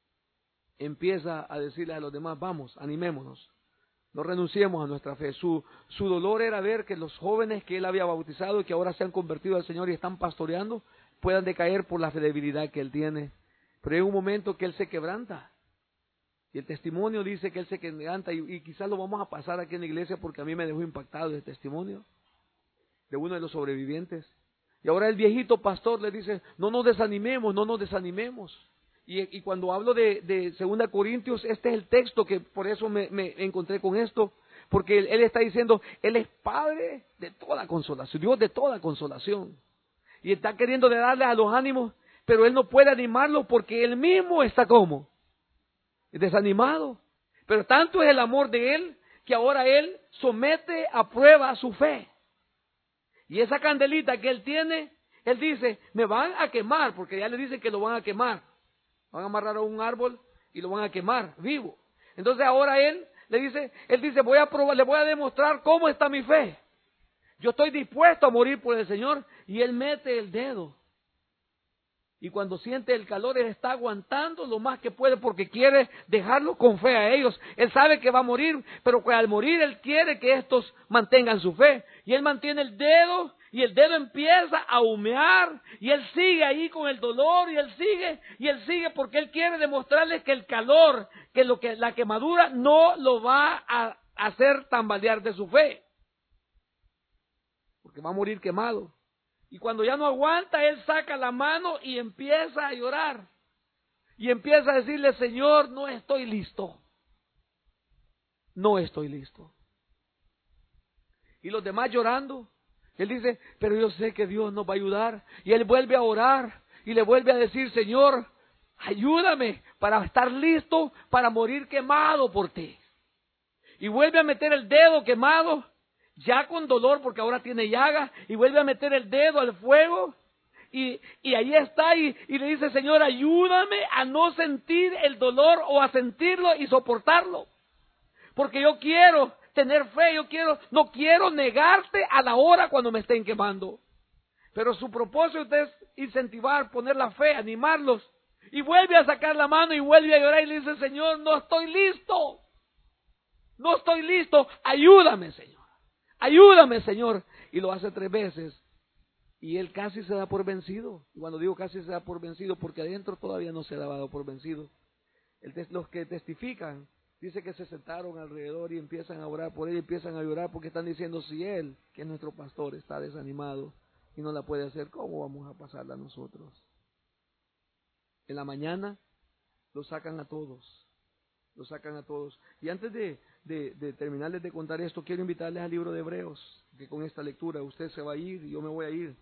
[SPEAKER 1] empieza a decirle a los demás, vamos, animémonos, no renunciemos a nuestra fe. Su, su dolor era ver que los jóvenes que él había bautizado y que ahora se han convertido al Señor y están pastoreando, puedan decaer por la debilidad que él tiene. Pero hay un momento que él se quebranta. Y el testimonio dice que él se quebranta, y, y quizás lo vamos a pasar aquí en la iglesia porque a mí me dejó impactado el testimonio de uno de los sobrevivientes. Y ahora el viejito pastor le dice, no nos desanimemos, no nos desanimemos. Y, y cuando hablo de, de segunda Corintios, este es el texto que por eso me, me encontré con esto, porque él, él está diciendo, Él es Padre de toda consolación, Dios de toda consolación. Y está queriendo de darle a los ánimos, pero Él no puede animarlos porque Él mismo está como desanimado. Pero tanto es el amor de Él que ahora Él somete a prueba su fe. Y esa candelita que Él tiene, Él dice, me van a quemar, porque ya le dicen que lo van a quemar. Van a amarrar a un árbol y lo van a quemar vivo. Entonces ahora Él le dice, Él dice, voy a probar, le voy a demostrar cómo está mi fe. Yo estoy dispuesto a morir por el Señor. Y Él mete el dedo. Y cuando siente el calor, Él está aguantando lo más que puede porque quiere dejarlo con fe a ellos. Él sabe que va a morir, pero al morir Él quiere que estos mantengan su fe. Y Él mantiene el dedo y el dedo empieza a humear y Él sigue ahí con el dolor y Él sigue y Él sigue porque Él quiere demostrarles que el calor, que, lo que la quemadura no lo va a hacer tambalear de su fe. Porque va a morir quemado. Y cuando ya no aguanta, Él saca la mano y empieza a llorar. Y empieza a decirle, Señor, no estoy listo. No estoy listo. Y los demás llorando. Él dice, pero yo sé que Dios nos va a ayudar. Y Él vuelve a orar y le vuelve a decir, Señor, ayúdame para estar listo para morir quemado por ti. Y vuelve a meter el dedo quemado, ya con dolor porque ahora tiene llaga, y vuelve a meter el dedo al fuego, y, y ahí está, y, y le dice, Señor, ayúdame a no sentir el dolor o a sentirlo y soportarlo, porque yo quiero tener fe, yo quiero, no quiero negarte a la hora cuando me estén quemando. Pero su propósito es incentivar, poner la fe, animarlos, y vuelve a sacar la mano y vuelve a llorar y le dice, Señor, no estoy listo, no estoy listo, ayúdame, Señor. Ayúdame, Señor. Y lo hace tres veces. Y él casi se da por vencido. Y cuando digo casi se da por vencido, porque adentro todavía no se ha dado por vencido. El tes- los que testifican, dice que se sentaron alrededor y empiezan a orar por él, y empiezan a llorar porque están diciendo, si él, que es nuestro pastor, está desanimado y no la puede hacer, ¿cómo vamos a pasarla nosotros? En la mañana lo sacan a todos, lo sacan a todos. Y antes de, de, de terminarles de contar esto, quiero invitarles al libro de Hebreos, que con esta lectura usted se va a ir y yo me voy a ir.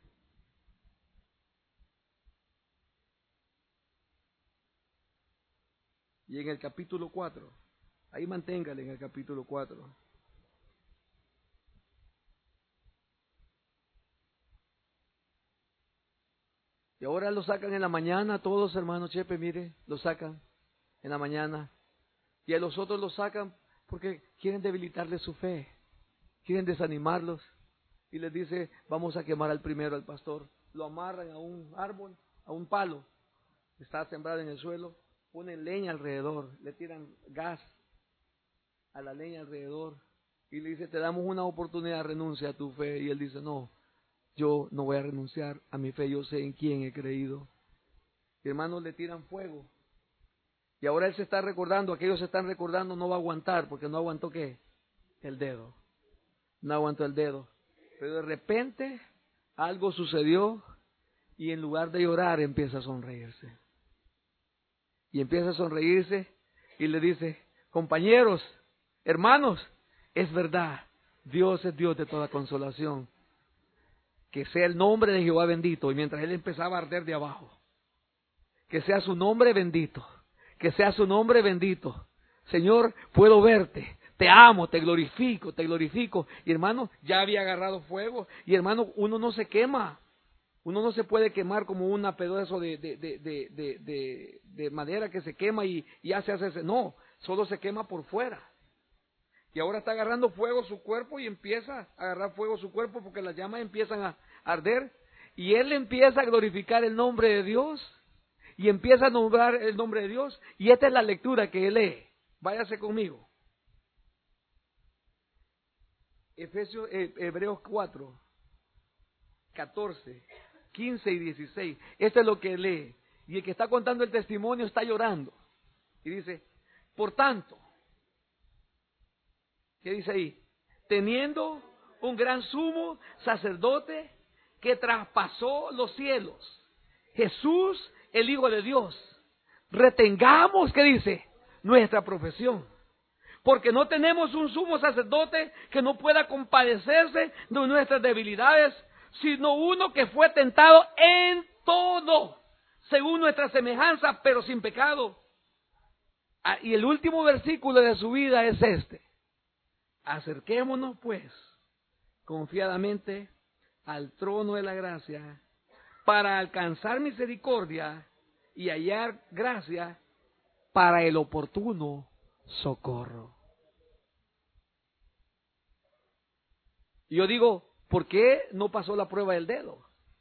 [SPEAKER 1] Y en el capítulo cuatro, ahí manténgale en el capítulo cuatro. Y ahora lo sacan en la mañana todos, hermano Chepe, mire, lo sacan en la mañana. Y a los otros los sacan porque quieren debilitarles su fe, quieren desanimarlos. Y les dice, vamos a quemar al primero, al pastor. Lo amarran a un árbol, a un palo, está sembrado en el suelo, ponen leña alrededor, le tiran gas a la leña alrededor. Y le dice, te damos una oportunidad, renuncia a tu fe. Y él dice, no, yo no voy a renunciar a mi fe, yo sé en quién he creído. Y hermanos, le tiran fuego. Y ahora él se está recordando, aquellos se están recordando, no va a aguantar, porque no aguantó ¿qué? El dedo. No aguantó el dedo. Pero de repente algo sucedió y en lugar de llorar empieza a sonreírse. Y empieza a sonreírse y le dice, compañeros, hermanos, es verdad, Dios es Dios de toda consolación. Que sea el nombre de Jehová bendito. Y mientras él empezaba a arder de abajo, que sea su nombre bendito, que sea su nombre bendito. Señor, puedo verte, te amo, te glorifico, te glorifico. Y hermano, ya había agarrado fuego. Y hermano, uno no se quema. Uno no se puede quemar como una pedazo de, de, de, de, de, de, de madera que se quema y, y ya se hace ese. No, solo se quema por fuera. Y ahora está agarrando fuego su cuerpo y empieza a agarrar fuego su cuerpo porque las llamas empiezan a arder. Y él empieza a glorificar el nombre de Dios y empieza a nombrar el nombre de Dios. Y esta es la lectura que él lee. Váyase conmigo. Efesios, eh, Hebreos cuatro, catorce, quince y dieciséis. Esto es lo que lee. Y el que está contando el testimonio está llorando. Y dice, por tanto, ¿qué dice ahí? Teniendo un gran sumo sacerdote que traspasó los cielos, Jesús, el Hijo de Dios, retengamos, ¿qué dice? Nuestra profesión. Porque no tenemos un sumo sacerdote que no pueda compadecerse de nuestras debilidades, sino uno que fue tentado en todo, según nuestra semejanza, pero sin pecado. Ah, y el último versículo de su vida es este. Acerquémonos, pues, confiadamente al trono de la gracia, para alcanzar misericordia y hallar gracia para el oportuno socorro. Y yo digo, ¿por qué no pasó la prueba del dedo?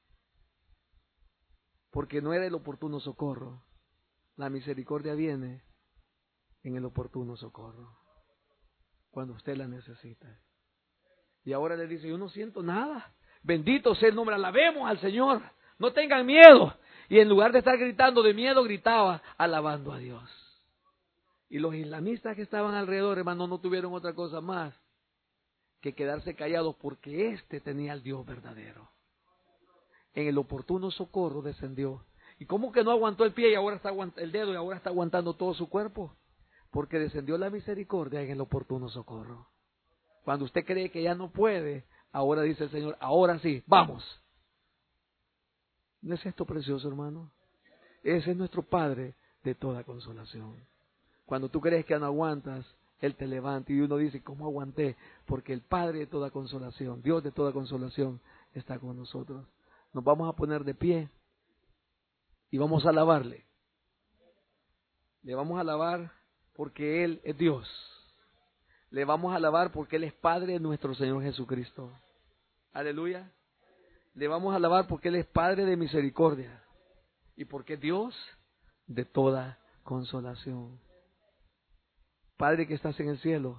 [SPEAKER 1] Porque no era el oportuno socorro. La misericordia viene en el oportuno socorro, cuando usted la necesita. Y ahora le dice, yo no siento nada. Bendito sea el nombre, alabemos al Señor. No tengan miedo. Y en lugar de estar gritando de miedo, gritaba alabando a Dios. Y los islamistas que estaban alrededor, hermano, no tuvieron otra cosa más que quedarse callados porque éste tenía al Dios verdadero. En el oportuno socorro descendió. ¿Y cómo que no aguantó el pie y ahora está aguant- el dedo y ahora está aguantando todo su cuerpo? Porque descendió la misericordia en el oportuno socorro. Cuando usted cree que ya no puede, ahora dice el Señor, ahora sí, vamos. ¿No es esto precioso, hermano? Ese es nuestro Padre de toda consolación. Cuando tú crees que ya no aguantas, Él te levanta y uno dice, ¿cómo aguanté? Porque el Padre de toda consolación, Dios de toda consolación, está con nosotros. Nos vamos a poner de pie y vamos a alabarle. Le vamos a alabar porque Él es Dios. Le vamos a alabar porque Él es Padre de nuestro Señor Jesucristo. Aleluya. Le vamos a alabar porque Él es Padre de misericordia y porque es Dios de toda consolación. Padre que estás en el cielo,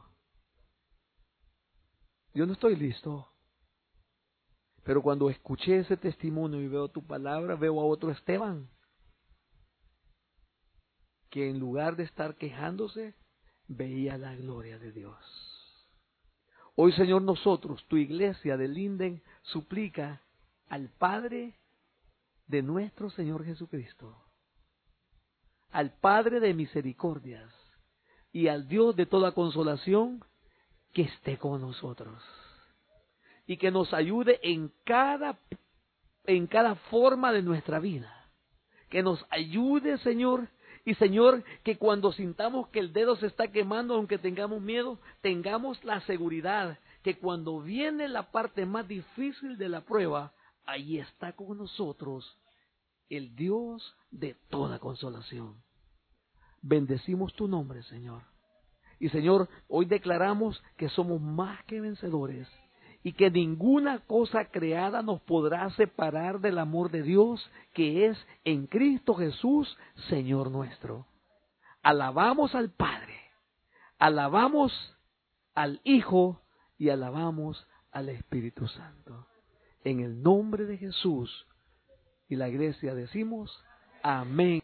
[SPEAKER 1] yo no estoy listo, pero cuando escuché ese testimonio y veo tu palabra, veo a otro Esteban que en lugar de estar quejándose, veía la gloria de Dios. Hoy, Señor, nosotros, tu iglesia de Linden, suplica al Padre de nuestro Señor Jesucristo, al Padre de misericordias y al Dios de toda consolación, que esté con nosotros y que nos ayude en cada, en cada forma de nuestra vida. Que nos ayude, Señor, y Señor, que cuando sintamos que el dedo se está quemando, aunque tengamos miedo, tengamos la seguridad que cuando viene la parte más difícil de la prueba, ahí está con nosotros el Dios de toda consolación. Bendecimos tu nombre, Señor. Y Señor, hoy declaramos que somos más que vencedores y que ninguna cosa creada nos podrá separar del amor de Dios que es en Cristo Jesús, Señor nuestro. Alabamos al Padre, alabamos al Hijo y alabamos al Espíritu Santo. En el nombre de Jesús y la iglesia decimos amén.